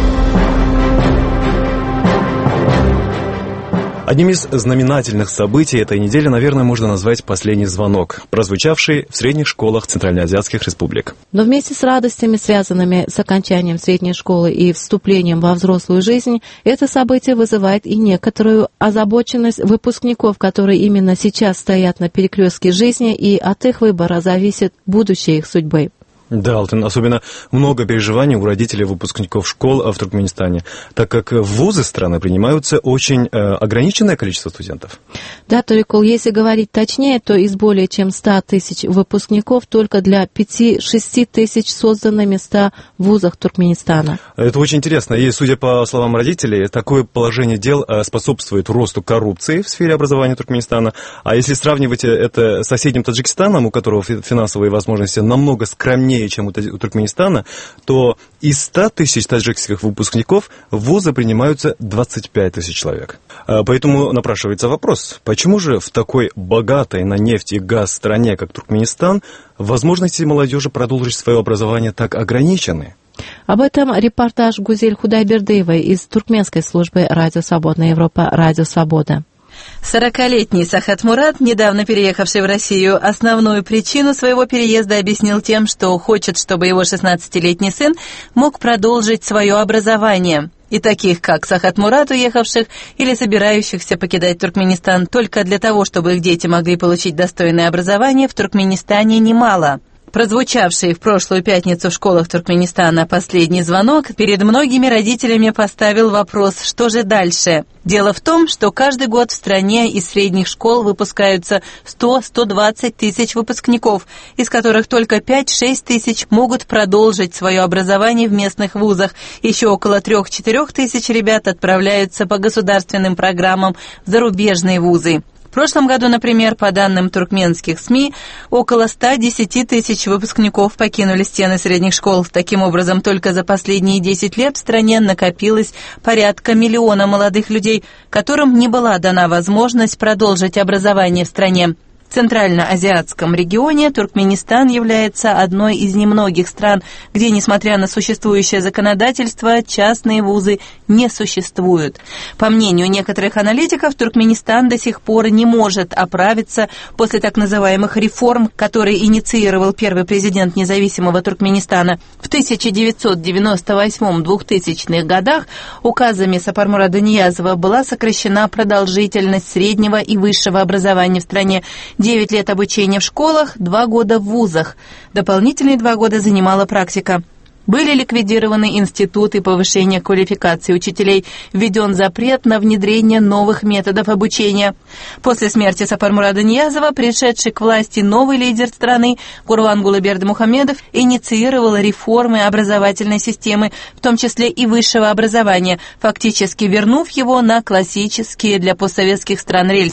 Одним из знаменательных событий этой недели, наверное, можно назвать последний звонок, прозвучавший в средних школах центральноазиатских республик. Но вместе с радостями, связанными с окончанием средней школы и вступлением во взрослую жизнь, это событие вызывает и некоторую озабоченность выпускников, которые именно сейчас стоят на перекрестке жизни, и от их выбора зависит будущее их судьбы. Да, Алтын, особенно много переживаний у родителей выпускников школ в Туркменистане, так как в вузы страны принимаются очень э, ограниченное количество студентов. Да, Турикул, если говорить точнее, то из более чем ста тысяч выпускников только для пяти-шести тысяч созданы места в вузах Туркменистана. Это очень интересно, и, судя по словам родителей, такое положение дел способствует росту коррупции в сфере образования Туркменистана. А если сравнивать это с соседним Таджикистаном, у которого финансовые возможности намного скромнее, чем у Туркменистана, то из ста тысяч таджикских выпускников в вузы принимаются двадцать пять тысяч человек. Поэтому напрашивается вопрос, почему же в такой богатой на нефть и газ стране, как Туркменистан, возможности молодежи продолжить свое образование так ограничены? Об этом репортаж Гузель Худайбердыевой из туркменской службы «Радио Свободная Европа», «Радио Свобода». сорокалетний Сахат Мурат, недавно переехавший в Россию, основную причину своего переезда объяснил тем, что хочет, чтобы его шестнадцатилетний сын мог продолжить свое образование. И таких, как Сахат Мурат, уехавших или собирающихся покидать Туркменистан только для того, чтобы их дети могли получить достойное образование, в Туркменистане немало. Прозвучавший в прошлую пятницу в школах Туркменистана последний звонок перед многими родителями поставил вопрос, что же дальше. Дело в том, что каждый год в стране из средних школ выпускаются сто-сто двадцать тысяч выпускников, из которых только пять-шесть тысяч могут продолжить свое образование в местных вузах. Еще около трех-четырех тысяч ребят отправляются по государственным программам в зарубежные вузы. В прошлом году, например, по данным туркменских СМИ, около ста десяти тысяч выпускников покинули стены средних школ. Таким образом, только за последние десять лет в стране накопилось порядка миллиона молодых людей, которым не была дана возможность продолжить образование в стране. В Центральноазиатском регионе Туркменистан является одной из немногих стран, где, несмотря на существующее законодательство, частные вузы не существуют. По мнению некоторых аналитиков, Туркменистан до сих пор не может оправиться после так называемых реформ, которые инициировал первый президент независимого Туркменистана. В тысяча девятьсот девяносто восьмом — двухтысячных годах указами Сапармурада Ниязова была сокращена продолжительность среднего и высшего образования в стране. Девять лет обучения в школах, два года в вузах. Дополнительные два года занимала практика. Были ликвидированы институты повышения квалификации учителей, введен запрет на внедрение новых методов обучения. После смерти Сапармурада Ниязова, пришедший к власти новый лидер страны Гурбангулы Бердымухамедов, инициировал реформы образовательной системы, в том числе и высшего образования, фактически вернув его на классические для постсоветских стран рельсы.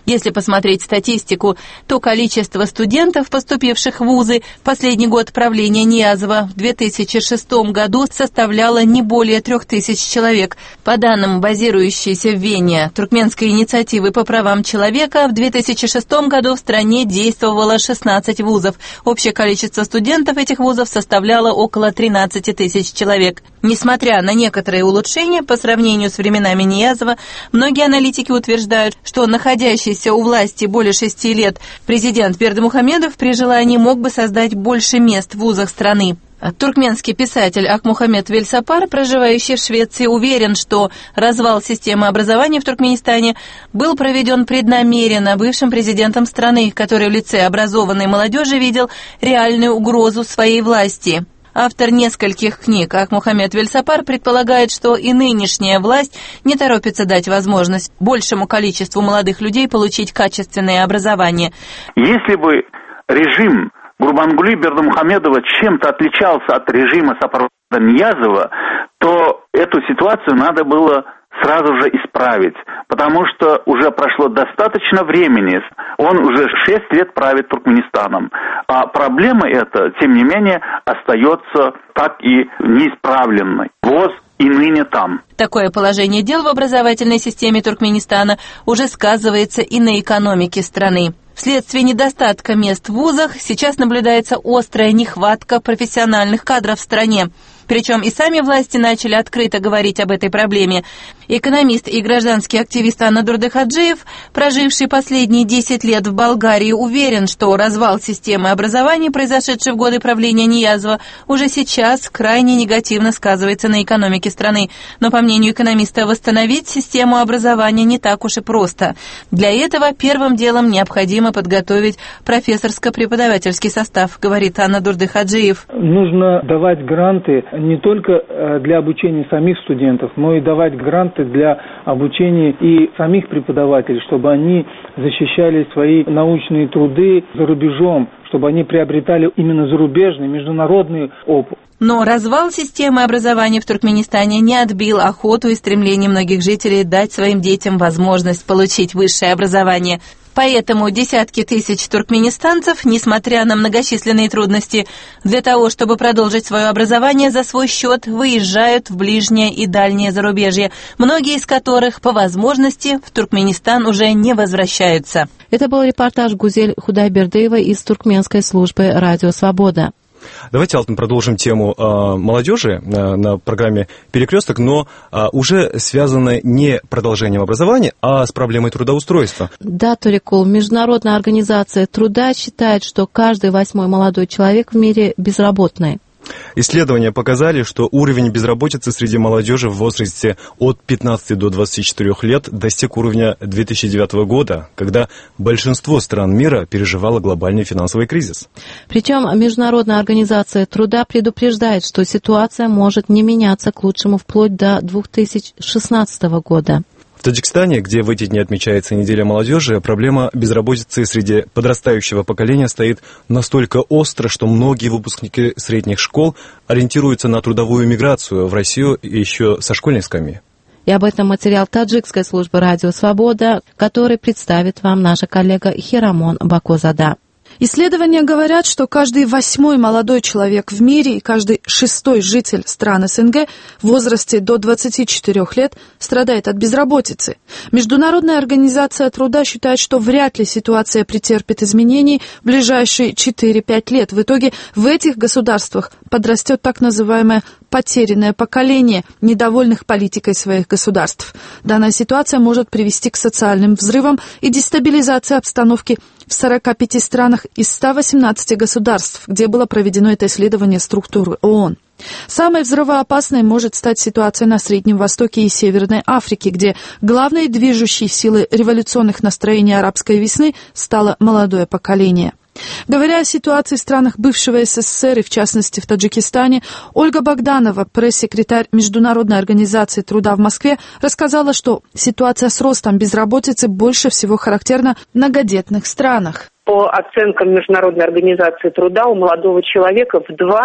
Если посмотреть статистику, то количество студентов, поступивших в вузы в последний год правления Ниязова в две тысячи шестом году составляло не более трех тысяч человек. По данным базирующейся в Вене туркменской инициативы по правам человека, в две тысячи шестом году в стране действовало шестнадцать вузов. Общее количество студентов этих вузов составляло около тринадцати тысяч человек. Несмотря на некоторые улучшения по сравнению с временами Ниязова, многие аналитики утверждают, что находящийся у власти более шести лет президент Бердымухамедов при желании мог бы создать больше мест в вузах страны. Туркменский писатель Акмухамед Вельсапар, проживающий в Швеции, уверен, что развал системы образования в Туркменистане был проведен преднамеренно бывшим президентом страны, который в лице образованной молодежи видел реальную угрозу своей власти. Автор нескольких книг Акмухамед Вельсапар предполагает, что и нынешняя власть не торопится дать возможность большему количеству молодых людей получить качественное образование. Если бы режим Гурбангули Бердымухамедова чем-то отличался от режима Сапарваза Ниязова, то эту ситуацию надо было сразу же исправить, потому что уже прошло достаточно времени, он уже шесть лет правит Туркменистаном, а проблема эта, тем не менее, остается так и неисправленной. ВОЗ и ныне там. Такое положение дел в образовательной системе Туркменистана уже сказывается и на экономике страны. Вследствие недостатка мест в вузах сейчас наблюдается острая нехватка профессиональных кадров в стране. Причем и сами власти начали открыто говорить об этой проблеме. Экономист и гражданский активист Анна Дурдыхаджиев, проживший последние десять лет в Болгарии, уверен, что развал системы образования, произошедший в годы правления Ниязова, уже сейчас крайне негативно сказывается на экономике страны. Но, по мнению экономиста, восстановить систему образования не так уж и просто. Для этого первым делом необходимо подготовить профессорско-преподавательский состав, говорит Анна Дурдыхаджиев. Нужно давать гранты не только для обучения самих студентов, но и давать гранты для обучения и самих преподавателей, чтобы они защищали свои научные труды за рубежом, чтобы они приобретали именно зарубежный, международный опыт. Но развал системы образования в Туркменистане не отбил охоту и стремление многих жителей дать своим детям возможность получить высшее образование. Поэтому десятки тысяч туркменистанцев, несмотря на многочисленные трудности, для того, чтобы продолжить свое образование за свой счет, выезжают в ближнее и дальнее зарубежье, многие из которых, по возможности, в Туркменистан уже не возвращаются. Это был репортаж Гузель Худайбердыевой из туркменской службы «Радио Свобода». Давайте, Алтын, продолжим тему э, молодежи э, на программе «Перекресток», но э, уже связанной не продолжением образования, а с проблемой трудоустройства. Да, Турикул, Международная организация труда считает, что каждый восьмой молодой человек в мире безработный. Исследования показали, что уровень безработицы среди молодежи в возрасте от пятнадцати до двадцати четырёх лет достиг уровня две тысячи девятого года, когда большинство стран мира переживало глобальный финансовый кризис. Причем Международная организация труда предупреждает, что ситуация может не меняться к лучшему вплоть до две тысячи шестнадцатого года. В Таджикистане, где в эти дни отмечается неделя молодежи, проблема безработицы среди подрастающего поколения стоит настолько остро, что многие выпускники средних школ ориентируются на трудовую миграцию в Россию еще со школьной скамьи. И об этом материал таджикской службы «Радио Свобода», который представит вам наша коллега Хирамон Бакозада. Исследования говорят, что каждый восьмой молодой человек в мире и каждый шестой житель стран СНГ в возрасте до двадцати четырёх лет страдает от безработицы. Международная организация труда считает, что вряд ли ситуация претерпит изменений в ближайшие четыре-пять лет. В итоге в этих государствах подрастет так называемое потерянное поколение недовольных политикой своих государств. Данная ситуация может привести к социальным взрывам и дестабилизации обстановки в сорока пяти странах из ста восемнадцати государств, где было проведено это исследование структуры ООН. Самой взрывоопасной может стать ситуация на Среднем Востоке и Северной Африке, где главной движущей силой революционных настроений арабской весны стало молодое поколение. Говоря о ситуации в странах бывшего СССР и, в частности, в Таджикистане, Ольга Богданова, пресс-секретарь Международной организации труда в Москве, рассказала, что ситуация с ростом безработицы больше всего характерна в многодетных странах. По оценкам Международной организации труда, у молодого человека в два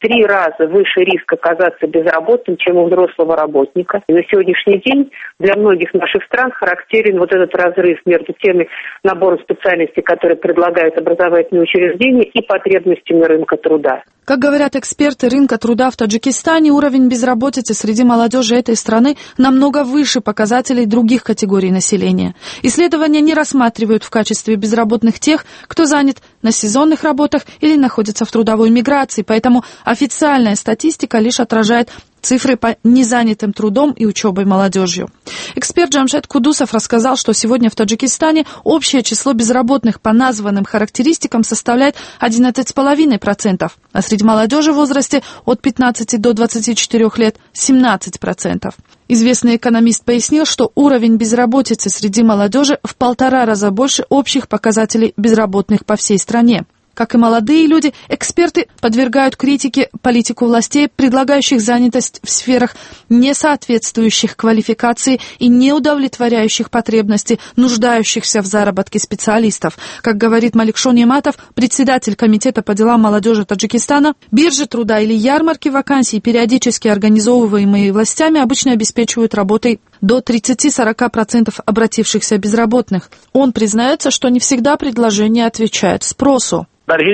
три раза выше риск оказаться безработным, чем у взрослого работника. И на сегодняшний день для многих наших стран характерен вот этот разрыв между теми набором специальностей, которые предлагают образовательные учреждения, и потребностями рынка труда. Как говорят эксперты рынка труда в Таджикистане, уровень безработицы среди молодежи этой страны намного выше показателей других категорий населения. Исследования не рассматривают в качестве безработных тех, кто занят на сезонных работах или находится в трудовой миграции, поэтому официальная статистика лишь отражает цифры по незанятым трудом и учебой молодежью. Эксперт Джамшед Кудусов рассказал, что сегодня в Таджикистане общее число безработных по названным характеристикам составляет одиннадцать целых пять десятых процента, а среди молодежи в возрасте от пятнадцати до двадцати четырёх лет семнадцать процентов. Известный экономист пояснил, что уровень безработицы среди молодежи в полтора раза больше общих показателей безработных по всей стране. Как и молодые люди, эксперты подвергают критике политику властей, предлагающих занятость в сферах, не соответствующих квалификации и не удовлетворяющих потребности нуждающихся в заработке специалистов. Как говорит Маликшон Яматов, председатель Комитета по делам молодежи Таджикистана, биржи труда или ярмарки вакансий, периодически организовываемые властями, обычно обеспечивают работой до тридцати-сорока процентов обратившихся безработных. Он признается, что не всегда предложение отвечает спросу.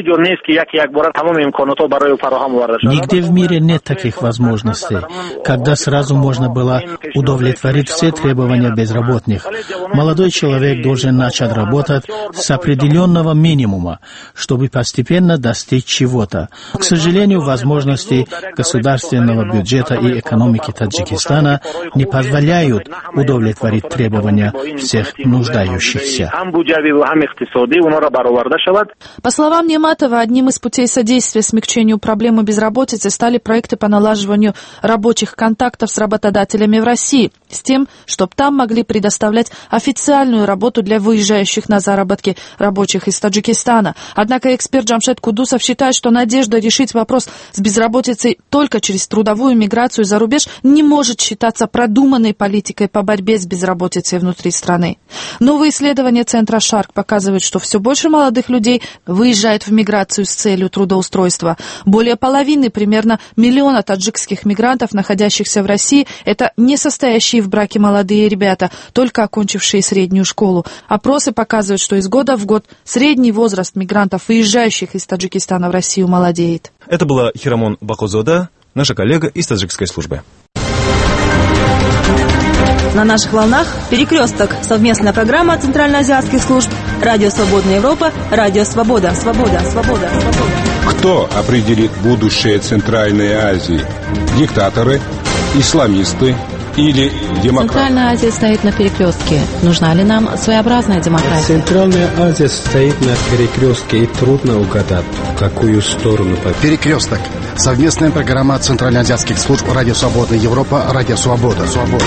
Нигде в мире нет таких возможностей, когда сразу можно было удовлетворить все требования безработных. Молодой человек должен начать работать с определенного минимума, чтобы постепенно достичь чего-то. К сожалению, возможности государственного бюджета и экономики Таджикистана не позволяют удовлетворить требования всех нуждающихся. По словам Нематова, одним из путей содействия смягчению проблемы безработицы стали проекты по налаживанию рабочих контактов с работодателями в России, с тем, чтобы там могли предоставлять официальную работу для выезжающих на заработки рабочих из Таджикистана. Однако эксперт Джамшед Кудусов считает, что надежда решить вопрос с безработицей только через трудовую миграцию за рубеж не может считаться продуманной политикой по борьбе с безработицей внутри страны. Новые исследования Центра Шарк показывают, что все больше молодых людей выезжают в миграцию с целью трудоустройства. Более половины, примерно миллиона таджикских мигрантов, находящихся в России, это не состоящие в браке молодые ребята, только окончившие среднюю школу. Опросы показывают, что из года в год средний возраст мигрантов, выезжающих из Таджикистана в Россию, молодеет. Это была Хирамон Бакозода, наша коллега из таджикской службы. На наших волнах «Перекресток» — совместная программа центральноазиатских служб, Радио Свободная Европа, Радио Свобода, Свобода, Свобода, Свобода. Кто определит будущее Центральной Азии? Диктаторы, исламисты или демократы? Центральная Азия стоит на перекрестке. Нужна ли нам своеобразная демократия? Центральная Азия стоит на перекрестке, и трудно угадать, в какую сторону пойти. Перекресток. Совместная программа центральноазиатских служб Радио Свобода Европа, Радио Свобода. Свобода.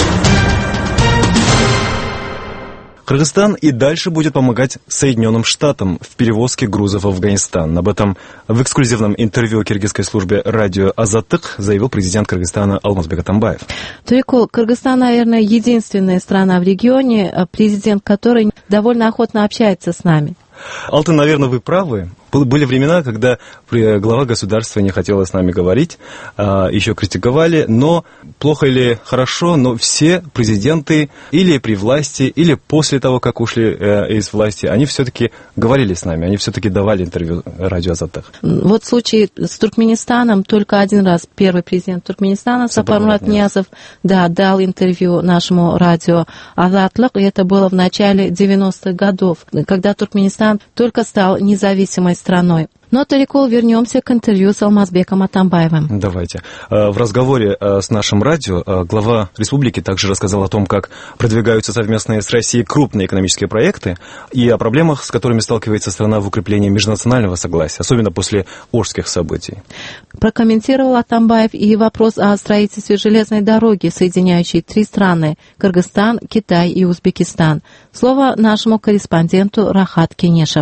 Кыргызстан и дальше будет помогать Соединенным Штатам в перевозке грузов в Афганистан. Об этом в эксклюзивном интервью киргизской службе радио «Азаттык» заявил президент Кыргызстана Алмазбек Атамбаев. Турикул, Кыргызстан, наверное, единственная страна в регионе, президент которой довольно охотно общается с нами. Алтын, наверное, вы правы. Были времена, когда глава государства не хотела с нами говорить, еще критиковали, но плохо или хорошо, но все президенты или при власти, или после того, как ушли из власти, они все-таки говорили с нами, они все-таки давали интервью радио «Азаттык». Вот в случае с Туркменистаном только один раз первый президент Туркменистана Сапармурат Ниязов да, дал интервью нашему радио «Азаттык», и это было в начале девяностых годов, когда Туркменистан только стал независимой страной. Но, Тарикул, вернемся к интервью с Алмазбеком Атамбаевым. Давайте. В разговоре с нашим радио глава республики также рассказал о том, как продвигаются совместные с Россией крупные экономические проекты и о проблемах, с которыми сталкивается страна в укреплении межнационального согласия, особенно после Ошских событий. Прокомментировал Атамбаев и вопрос о строительстве железной дороги, соединяющей три страны – Кыргызстан, Китай и Узбекистан. Слово нашему корреспонденту Рахат Кенешевой.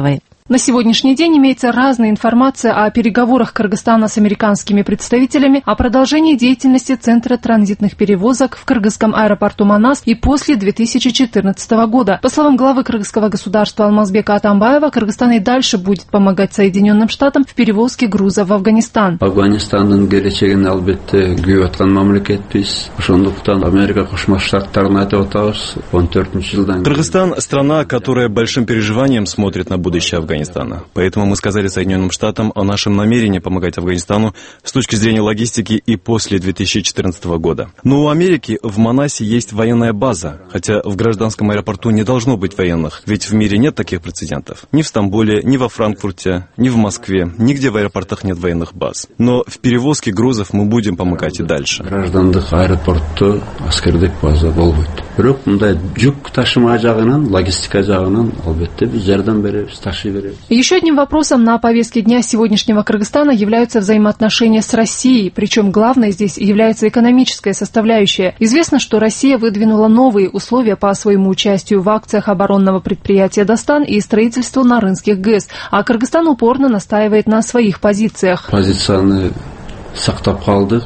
На сегодняшний день имеется разная информация о переговорах Кыргызстана с американскими представителями о продолжении деятельности Центра транзитных перевозок в кыргызском аэропорту Манас и после две тысячи четырнадцатого года. По словам главы кыргызского государства Алмазбека Атамбаева, Кыргызстан и дальше будет помогать Соединенным Штатам в перевозке грузов в Афганистан. Афганистанның келечегин албетте күйүп аткан мамлекетпиз. Ошондуктан Америка Кошмо Штаттарына айтып атабыз. он төртүнчү жылдан. Кыргызстан — страна, которая большим переживанием смотрит на будущее Афганистана. Поэтому мы сказали Соединенным Штатам о нашем намерении помогать Афганистану с точки зрения логистики и после две тысячи четырнадцатого года. Но у Америки в Манасе есть военная база, хотя в гражданском аэропорту не должно быть военных, ведь в мире нет таких прецедентов. Ни в Стамбуле, ни во Франкфурте, ни в Москве, нигде в аэропортах нет военных баз. Но в перевозке грузов мы будем помогать и дальше. Граждандык аэропорту аскердик база болбойт. Бирок мындай жүк ташыма жагынан, логистика жагынан албетте биз жардам беребиз, ташый беребиз. Еще одним вопросом на повестке дня сегодняшнего Кыргызстана являются взаимоотношения с Россией, причем главной здесь является экономическая составляющая. Известно, что Россия выдвинула новые условия по своему участию в акциях оборонного предприятия «Достан» и строительству Нарынских ГЭС, а Кыргызстан упорно настаивает на своих позициях. Позицияны сактап калдык.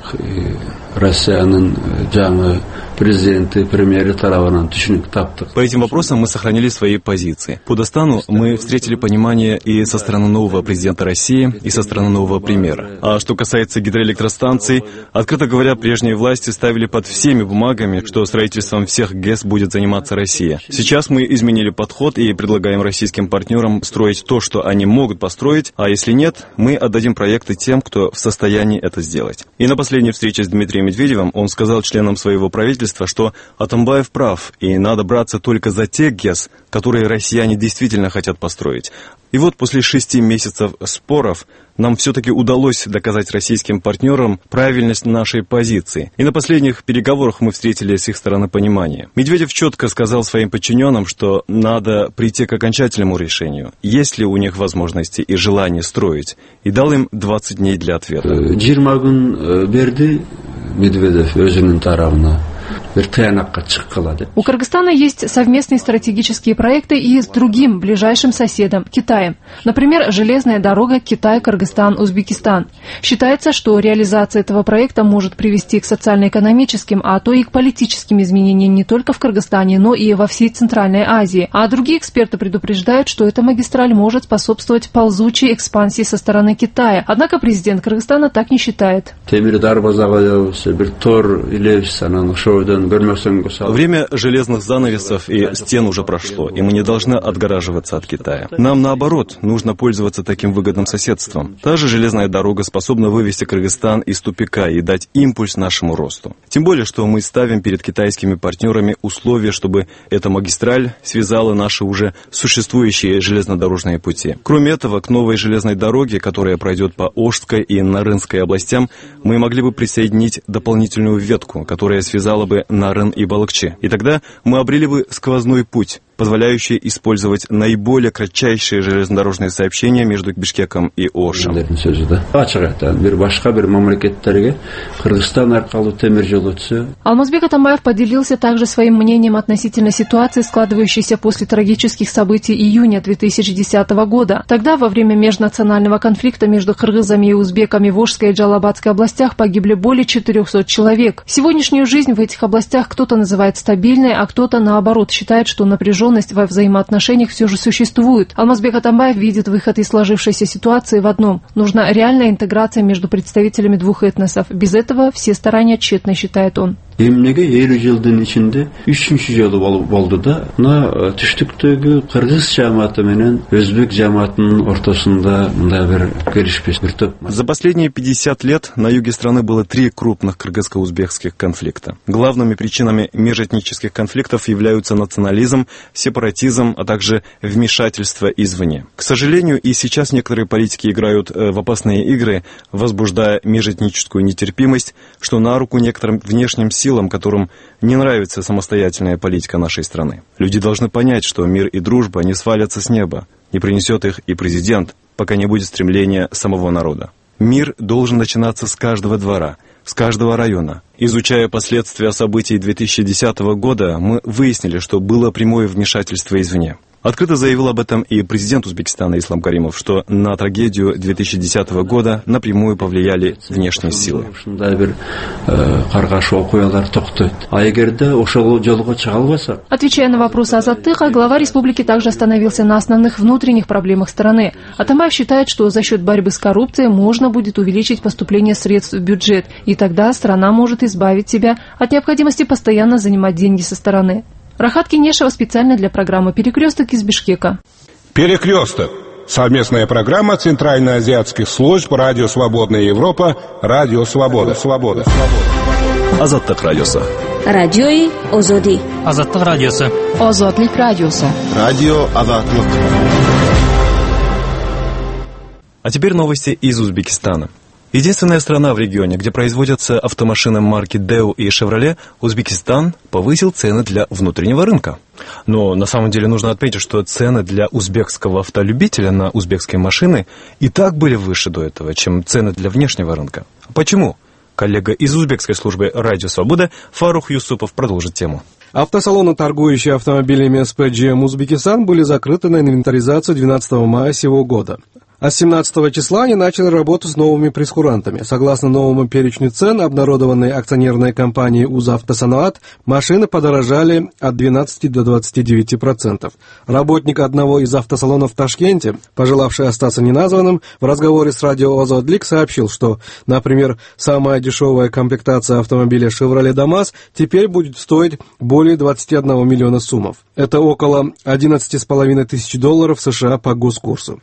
Россиянын жаңы президенты, премьеры тарабынан түшүнүк таптык. По этим вопросам мы сохранили свои позиции. По Достану мы встретили понимание и со стороны нового президента России, и со стороны нового премьера. А что касается гидроэлектростанций, открыто говоря, прежние власти ставили под всеми бумагами, что строительством всех ГЭС будет заниматься Россия. Сейчас мы изменили подход и предлагаем российским партнерам строить то, что они могут построить, а если нет, мы отдадим проекты тем, кто в состоянии это сделать. И на последней встрече с Дмитрием Медведевым он сказал членам своего правительства, что Атамбаев прав, и надо браться только за те ГЭС, которые россияне действительно хотят построить. И вот после шести месяцев споров нам все-таки удалось доказать российским партнерам правильность нашей позиции. И на последних переговорах мы встретили с их стороны понимание. Медведев четко сказал своим подчиненным, что надо прийти к окончательному решению, есть ли у них возможности и желание строить, и дал им двадцать дней для ответа. жыйырма күн берди Медведев өзүнүн тарабына. У Кыргызстана есть совместные стратегические проекты и с другим ближайшим соседом – Китаем. Например, железная дорога Китай-Кыргызстан-Узбекистан. Считается, что реализация этого проекта может привести к социально-экономическим, а то и к политическим изменениям не только в Кыргызстане, но и во всей Центральной Азии. А другие эксперты предупреждают, что эта магистраль может способствовать ползучей экспансии со стороны Китая. Однако президент Кыргызстана так не считает. Время железных занавесов и стен уже прошло, и мы не должны отгораживаться от Китая. Нам, наоборот, нужно пользоваться таким выгодным соседством. Та же железная дорога способна вывести Кыргызстан из тупика и дать импульс нашему росту. Тем более, что мы ставим перед китайскими партнерами условия, чтобы эта магистраль связала наши уже существующие железнодорожные пути. Кроме этого, к новой железной дороге, которая пройдет по Ошской и Нарынской областям, мы могли бы присоединить дополнительную ветку, которая связала бы Нарын и Балыкчы. И тогда мы обрели бы сквозной путь, позволяющий использовать наиболее кратчайшие железнодорожные сообщения между Бишкеком и Ошем. Алмазбек Атамбаев поделился также своим мнением относительно ситуации, складывающейся после трагических событий июня две тысячи десятого года. Тогда, во время межнационального конфликта между кыргызами и узбеками в Ошской и Джалабадской областях погибли более четырехсот человек. Сегодняшнюю жизнь в этих областях кто-то называет стабильной, а кто-то, наоборот, считает, что напряженность во взаимоотношениях все же существует. Алмазбек Атамбаев видит выход из сложившейся ситуации в одном. Нужна реальная интеграция между представителями двух этносов. Без этого все старания тщетны, считает он. Эмнеге элүү жылдын ичинде үчүнчү жолу болду да, мына түштүктөгү кыргыз жамааты менен өзбек жамаатынын ортосунда мындай бир келишпеш бир топ. За последние пятьдесят лет на юге страны было три крупных кыргызско-узбекских конфликта. Главными причинами межэтнических конфликтов являются национализм, сепаратизм, а также вмешательство извне. К сожалению, и сейчас некоторые политики играют в опасные игры, возбуждая межэтническую нетерпимость, что на руку некоторым внешним силам, силам, которым не нравится самостоятельная политика нашей страны. Люди должны понять, что мир и дружба не свалятся с неба, не принесет их и президент, пока не будет стремления самого народа. Мир должен начинаться с каждого двора, с каждого района. Изучая последствия событий две тысячи десятого года, мы выяснили, что было прямое вмешательство извне. Открыто заявил об этом и президент Узбекистана Ислам Каримов, что на трагедию две тысячи десятого года напрямую повлияли внешние силы. Отвечая на вопросы Азаттыха, глава республики также остановился на основных внутренних проблемах страны. Атамбаев считает, что за счет борьбы с коррупцией можно будет увеличить поступление средств в бюджет, и тогда страна может избавить себя от необходимости постоянно занимать деньги со стороны. Рахат Кинешева специально для программы «Перекресток» из Бишкека. «Перекресток» — совместная программа Центральноазиатских служб «Радио Свободная Европа», «Радио Свобода». Свобода. Азаттык радиосы. Радиои Озоди. Азаттык радиосы. Озодлик радиосы. Радио Азатлык. А теперь новости из Узбекистана. Единственная страна в регионе, где производятся автомашины марки Дэу и Шевроле, Узбекистан повысил цены для внутреннего рынка. Но на самом деле нужно отметить, что цены для узбекского автолюбителя на узбекские машины и так были выше до этого, чем цены для внешнего рынка. Почему? Коллега из узбекской службы «Радио Свобода» Фарух Юсупов продолжит тему. Автосалоны, торгующие автомобилями эс пэ джи эм Узбекистан, были закрыты на инвентаризацию двенадцатого мая сего года. А с семнадцатого числа они начали работу с новыми прейскурантами. Согласно новому перечню цен, обнародованной акционерной компанией «Узавтосаноат», машины подорожали от двенадцати до двадцати девяти процентов. Работник одного из автосалонов в Ташкенте, пожелавший остаться неназванным, в разговоре с радио Озодлик сообщил, что, например, самая дешевая комплектация автомобиля «Шевроле ДАМАЗ» теперь будет стоить более двадцати одного миллиона сумов. Это около одиннадцати с половиной тысяч долларов США по госкурсу.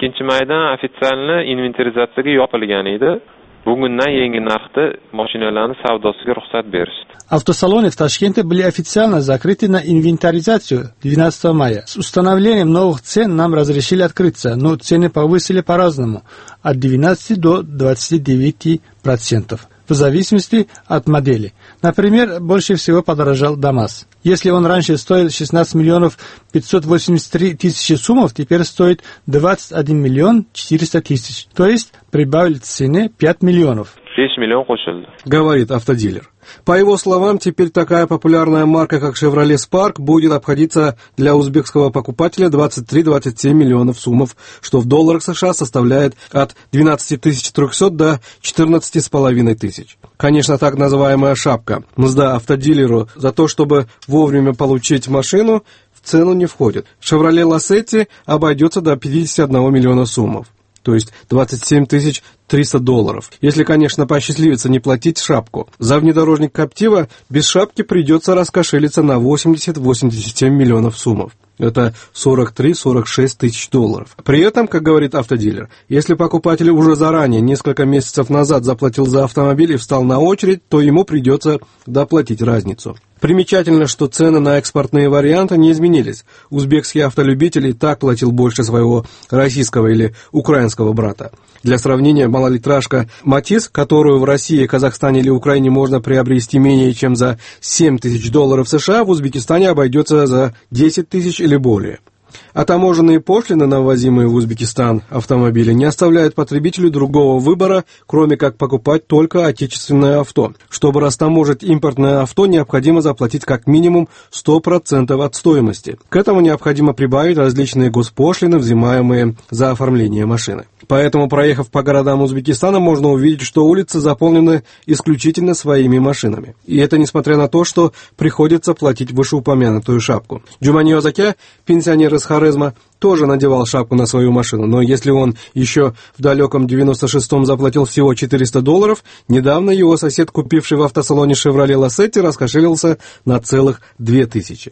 Официально inventarizatsiyaga yopilgan edi. Bugundan yangi narxda mashinalarni savdosiga ruxsat berishdi. Автосалоны в Ташкенте были официально закрыты на инвентаризацию двенадцатого мая. С установлением новых цен нам разрешили открыться, но цены повысили по-разному, от двенадцати до двадцати девяти процентов. В зависимости от модели. Например, больше всего подорожал ДАМАЗ. Если он раньше стоил шестнадцать миллионов пятьсот восемьдесят три тысячи сумов, теперь стоит двадцать один миллион четыреста тысяч. То есть прибавили в цене пять миллионов. шесть миллионов qo'shildi, говорит автодилер. По его словам, теперь такая популярная марка, как Chevrolet Spark, будет обходиться для узбекского покупателя двадцать три - двадцать семь миллионов сумов, что в долларах США составляет от двенадцати тысяч трехсот до четырнадцати с половиной тысяч. Конечно, так называемая шапка, мзда автодилеру за то, чтобы вовремя получить машину, в цену не входит. Chevrolet Lacetti обойдется до пятидесяти одного миллиона сумов, то есть двадцать семь тысяч триста долларов. Если, конечно, посчастливится не платить шапку. За внедорожник Captiva без шапки придется раскошелиться на восемьдесят - восемьдесят семь миллионов сумов. Это сорок три - сорок шесть тысяч долларов. При этом, как говорит автодилер, если покупатель уже заранее, несколько месяцев назад, заплатил за автомобиль и встал на очередь, то ему придется доплатить разницу. Примечательно, что цены на экспортные варианты не изменились. Узбекский автолюбитель и так платил больше своего российского или украинского брата. Для сравнения, малолитражка «Матис», которую в России, Казахстане или Украине можно приобрести менее чем за семь тысяч долларов США, в Узбекистане обойдется за десять тысяч или более. А таможенные пошлины на ввозимые в Узбекистан автомобили не оставляют потребителю другого выбора, кроме как покупать только отечественное авто. Чтобы растаможить импортное авто, необходимо заплатить как минимум сто процентов от стоимости. К этому необходимо прибавить различные госпошлины, взимаемые за оформление машины. Поэтому, проехав по городам Узбекистана, можно увидеть, что улицы заполнены исключительно своими машинами. И это несмотря на то, что приходится платить вышеупомянутую шапку. Джумани Озаке, пенсионер из Хорезма, тоже надевал шапку на свою машину, но если он еще в далеком девяносто шестом заплатил всего четыреста долларов, недавно его сосед, купивший в автосалоне Chevrolet Lacetti, раскошелился на целых две тысячи.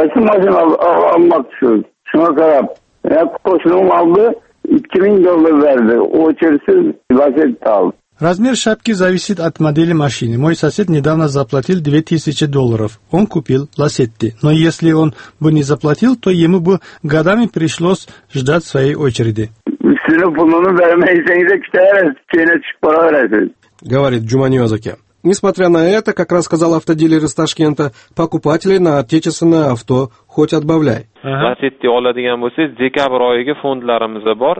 Размер шапки зависит от модели машины. Мой сосед недавно заплатил две тысячи долларов. Он купил Lacetti. Но если он бы не заплатил, то ему бы годами пришлось ждать своей очереди. Говорит Джумани Озаке. Несмотря на это, как рассказал автодилер из Ташкента, покупателей на отечественное авто хоть отбавляй. Lacetti oladigan bo'lsangiz, dekabr oyiga fondlarimiz bor.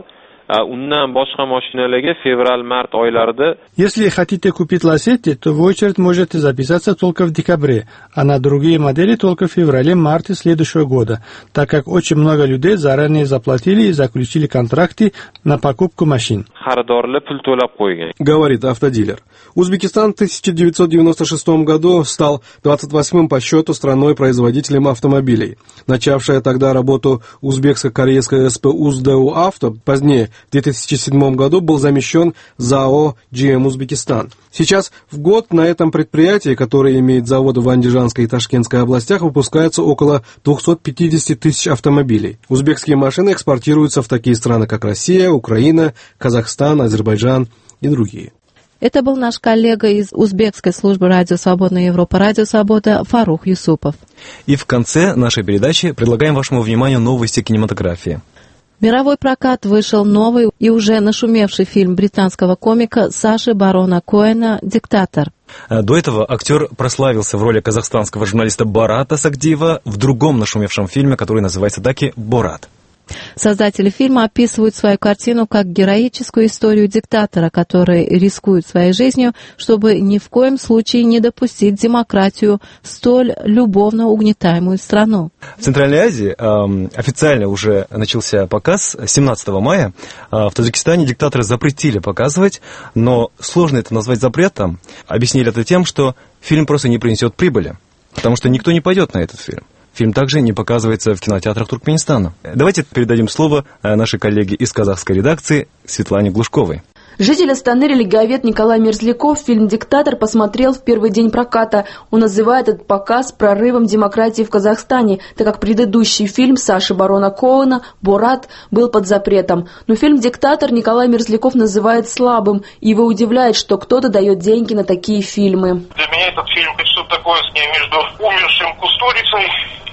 undan boshqa mashinalarga fevral-mart oylarida. Если хотите купить Lacetti, то в очередь можете записаться только в декабре, а на другие модели только в феврале-марте следующего года, так как очень много людей заранее заплатили и заключили контракты на покупку машин. Xaridorlar pul to'lab qo'ygan. Говорит автодилер. Узбекистан в тысяча девятьсот девяносто шестом году стал двадцать восьмым по счету страной-производителем автомобилей. Начавшая тогда работу узбекско-корейская СП «Уздэу Авто» позднее, в две тысячи седьмом году, был замещен ЗАО «джи эм Узбекистан». Сейчас в год на этом предприятии, которое имеет заводы в Андижанской и Ташкентской областях, выпускается около двести пятьдесят тысяч автомобилей. Узбекские машины экспортируются в такие страны, как Россия, Украина, Казахстан, Азербайджан и другие. Это был наш коллега из узбекской службы «Радио Свободная Европа», «Радио Свобода» Фарух Юсупов. И в конце нашей передачи предлагаем вашему вниманию новости кинематографии. В мировой прокат вышел новый и уже нашумевший фильм британского комика Саши Барона Коэна «Диктатор». До этого актер прославился в роли казахстанского журналиста Барата Сагдиева в другом нашумевшем фильме, который называется таки «Борат». Создатели фильма описывают свою картину как героическую историю диктатора, который рискует своей жизнью, чтобы ни в коем случае не допустить демократию в столь любовно угнетаемую страну. В Центральной Азии э, официально уже начался показ семнадцатого мая. Э, в Таджикистане диктаторы запретили показывать, но сложно это назвать запретом. Объяснили это тем, что фильм просто не принесет прибыли, потому что никто не пойдет на этот фильм. Фильм также не показывается в кинотеатрах Туркменистана. Давайте передадим слово нашей коллеге из казахской редакции Светлане Глушковой. Житель Астаны религиовед Николай Мерзляков фильм «Диктатор» посмотрел в первый день проката. Он называет этот показ прорывом демократии в Казахстане, так как предыдущий фильм Саши Барона Коэна «Борат» был под запретом. Но фильм «Диктатор» Николай Мерзляков называет слабым, и его удивляет, что кто-то дает деньги на такие фильмы. Для меня этот фильм – это что-то такое с ней между умершим Кустурицей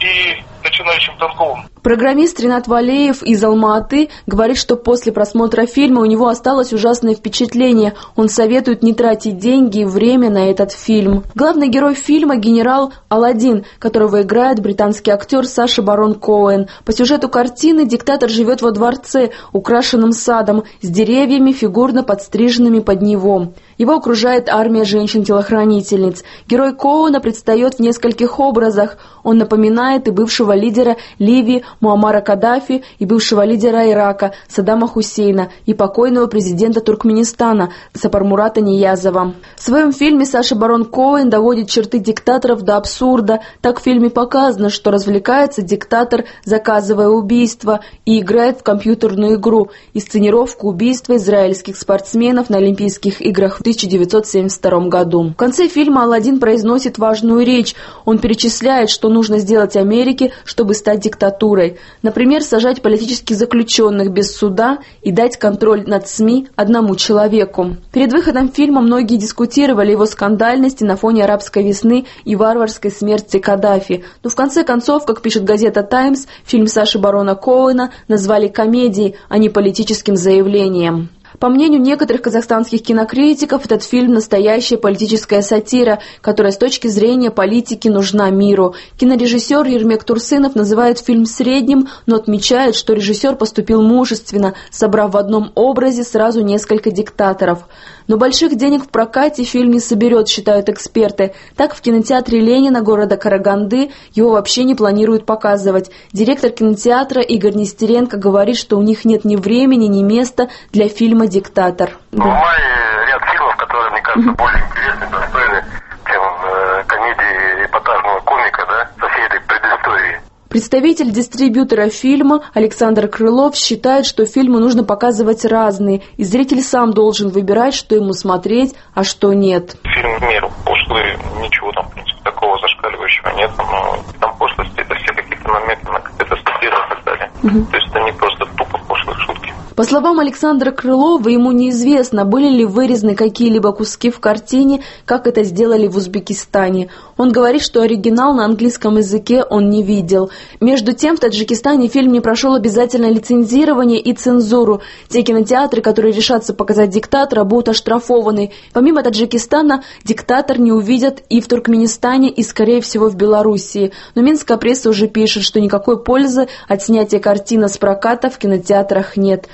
и начинающим Танковым. Программист Ринат Валеев из Алма-Аты говорит, что после просмотра фильма у него осталось ужасное впечатление. Он советует не тратить деньги и время на этот фильм. Главный герой фильма – генерал Аладдин, которого играет британский актер Саша Барон Коэн. По сюжету картины диктатор живет во дворце, украшенном садом, с деревьями, фигурно подстриженными под него. Его окружает армия женщин-телохранительниц. Герой Коэна предстает в нескольких образах. Он напоминает и бывшего лидера Ливии Муаммара Каддафи, и бывшего лидера Ирака Саддама Хусейна, и покойного президента Туркменистана Сапармурата Ниязова. В своем фильме Саша Барон Коэн доводит черты диктаторов до абсурда. Так в фильме показано, что развлекается диктатор, заказывая убийство, и играет в компьютерную игру, инсценировку убийства израильских спортсменов на Олимпийских играх в тысяча девятьсот семьдесят втором году. В конце фильма Аладдин произносит важную речь. Он перечисляет, что нужно сделать Америке, чтобы стать диктатурой. Например, сажать политических заключенных без суда и дать контроль над СМИ одному человеку. Перед выходом фильма многие дискутировали его скандальности на фоне арабской весны и варварской смерти Каддафи. Но в конце концов, как пишет газета «Таймс», фильм Саши Барона Коэна назвали комедией, а не политическим заявлением. По мнению некоторых казахстанских кинокритиков, этот фильм – настоящая политическая сатира, которая с точки зрения политики нужна миру. Кинорежиссер Ермек Турсынов называет фильм средним, но отмечает, что режиссер поступил мужественно, собрав в одном образе сразу несколько диктаторов. Но больших денег в прокате фильм не соберет, считают эксперты. Так, в кинотеатре Ленина города Караганды его вообще не планируют показывать. Директор кинотеатра Игорь Нестеренко говорит, что у них нет ни времени, ни места для фильма «Диктатор». В мае ряд фильмов, которые, мне кажется, mm-hmm. более интересны, достойны, чем э, комедии эпатажного комика, да, со всей этой предысторией. Представитель дистрибьютора фильма Александр Крылов считает, что фильмы нужно показывать разные, и зритель сам должен выбирать, что ему смотреть, а что нет. Фильм в меру пошлый, ничего там, в принципе, такого зашкаливающего нет, но там пошлости, это все какие-то намеки на какие-то статиры и так далее. Угу. То есть это не просто тупо пошлые шутки. По словам Александра Крылова, ему неизвестно, были ли вырезаны какие-либо куски в картине, как это сделали в Узбекистане. Он говорит, что оригинал на английском языке он не видел. Между тем, в Таджикистане фильм не прошел обязательное лицензирование и цензуру. Те кинотеатры, которые решатся показать «Диктатора», будут оштрафованы. Помимо Таджикистана, «Диктатор» не увидят и в Туркменистане, и, скорее всего, в Белоруссии. Но минская пресса уже пишет, что никакой пользы от снятия картины с проката в кинотеатрах нет.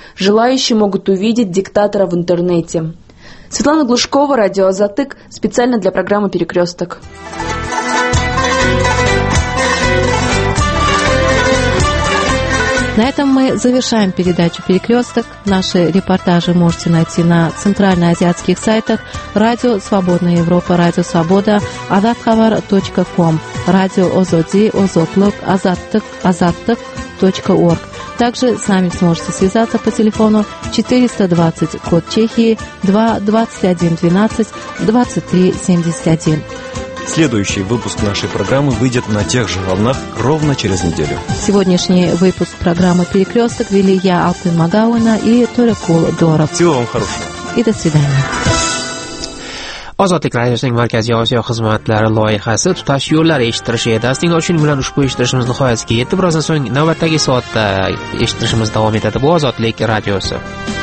Желающие могут увидеть диктатора в интернете. Светлана Глушкова, радио «Азатык», специально для программы «Перекресток». На этом мы завершаем передачу «Перекресток». Наши репортажи можете найти на центральноазиатских сайтах радио «Свободная Европа», радио «Свобода», азатхавар точка ком, радио «Озоди», «Озотлык», «Азаттык», «Азаттык» точка орг. Также с нами сможете связаться по телефону четыреста двадцать, код Чехии, два двадцать один двенадцать двадцать три семьдесят один. Следующий выпуск нашей программы выйдет на тех же волнах ровно через неделю. Сегодняшний выпуск программы «Перекресток» вели я, Алтын Магауина, и Төрекул Доров. Всего вам хорошего. И до свидания. Ozodlik radiosining Markaziy Osiyo xizmatlari loyihasi tutash yo'llar eshittirish edi. Aslida shuning bilan ushbu eshittirishimiz nihoyasiga yetdi. Birozdan so'ng navbatdagi soatda eshittirishimiz davom etadi. Bu Ozodlik radiosi.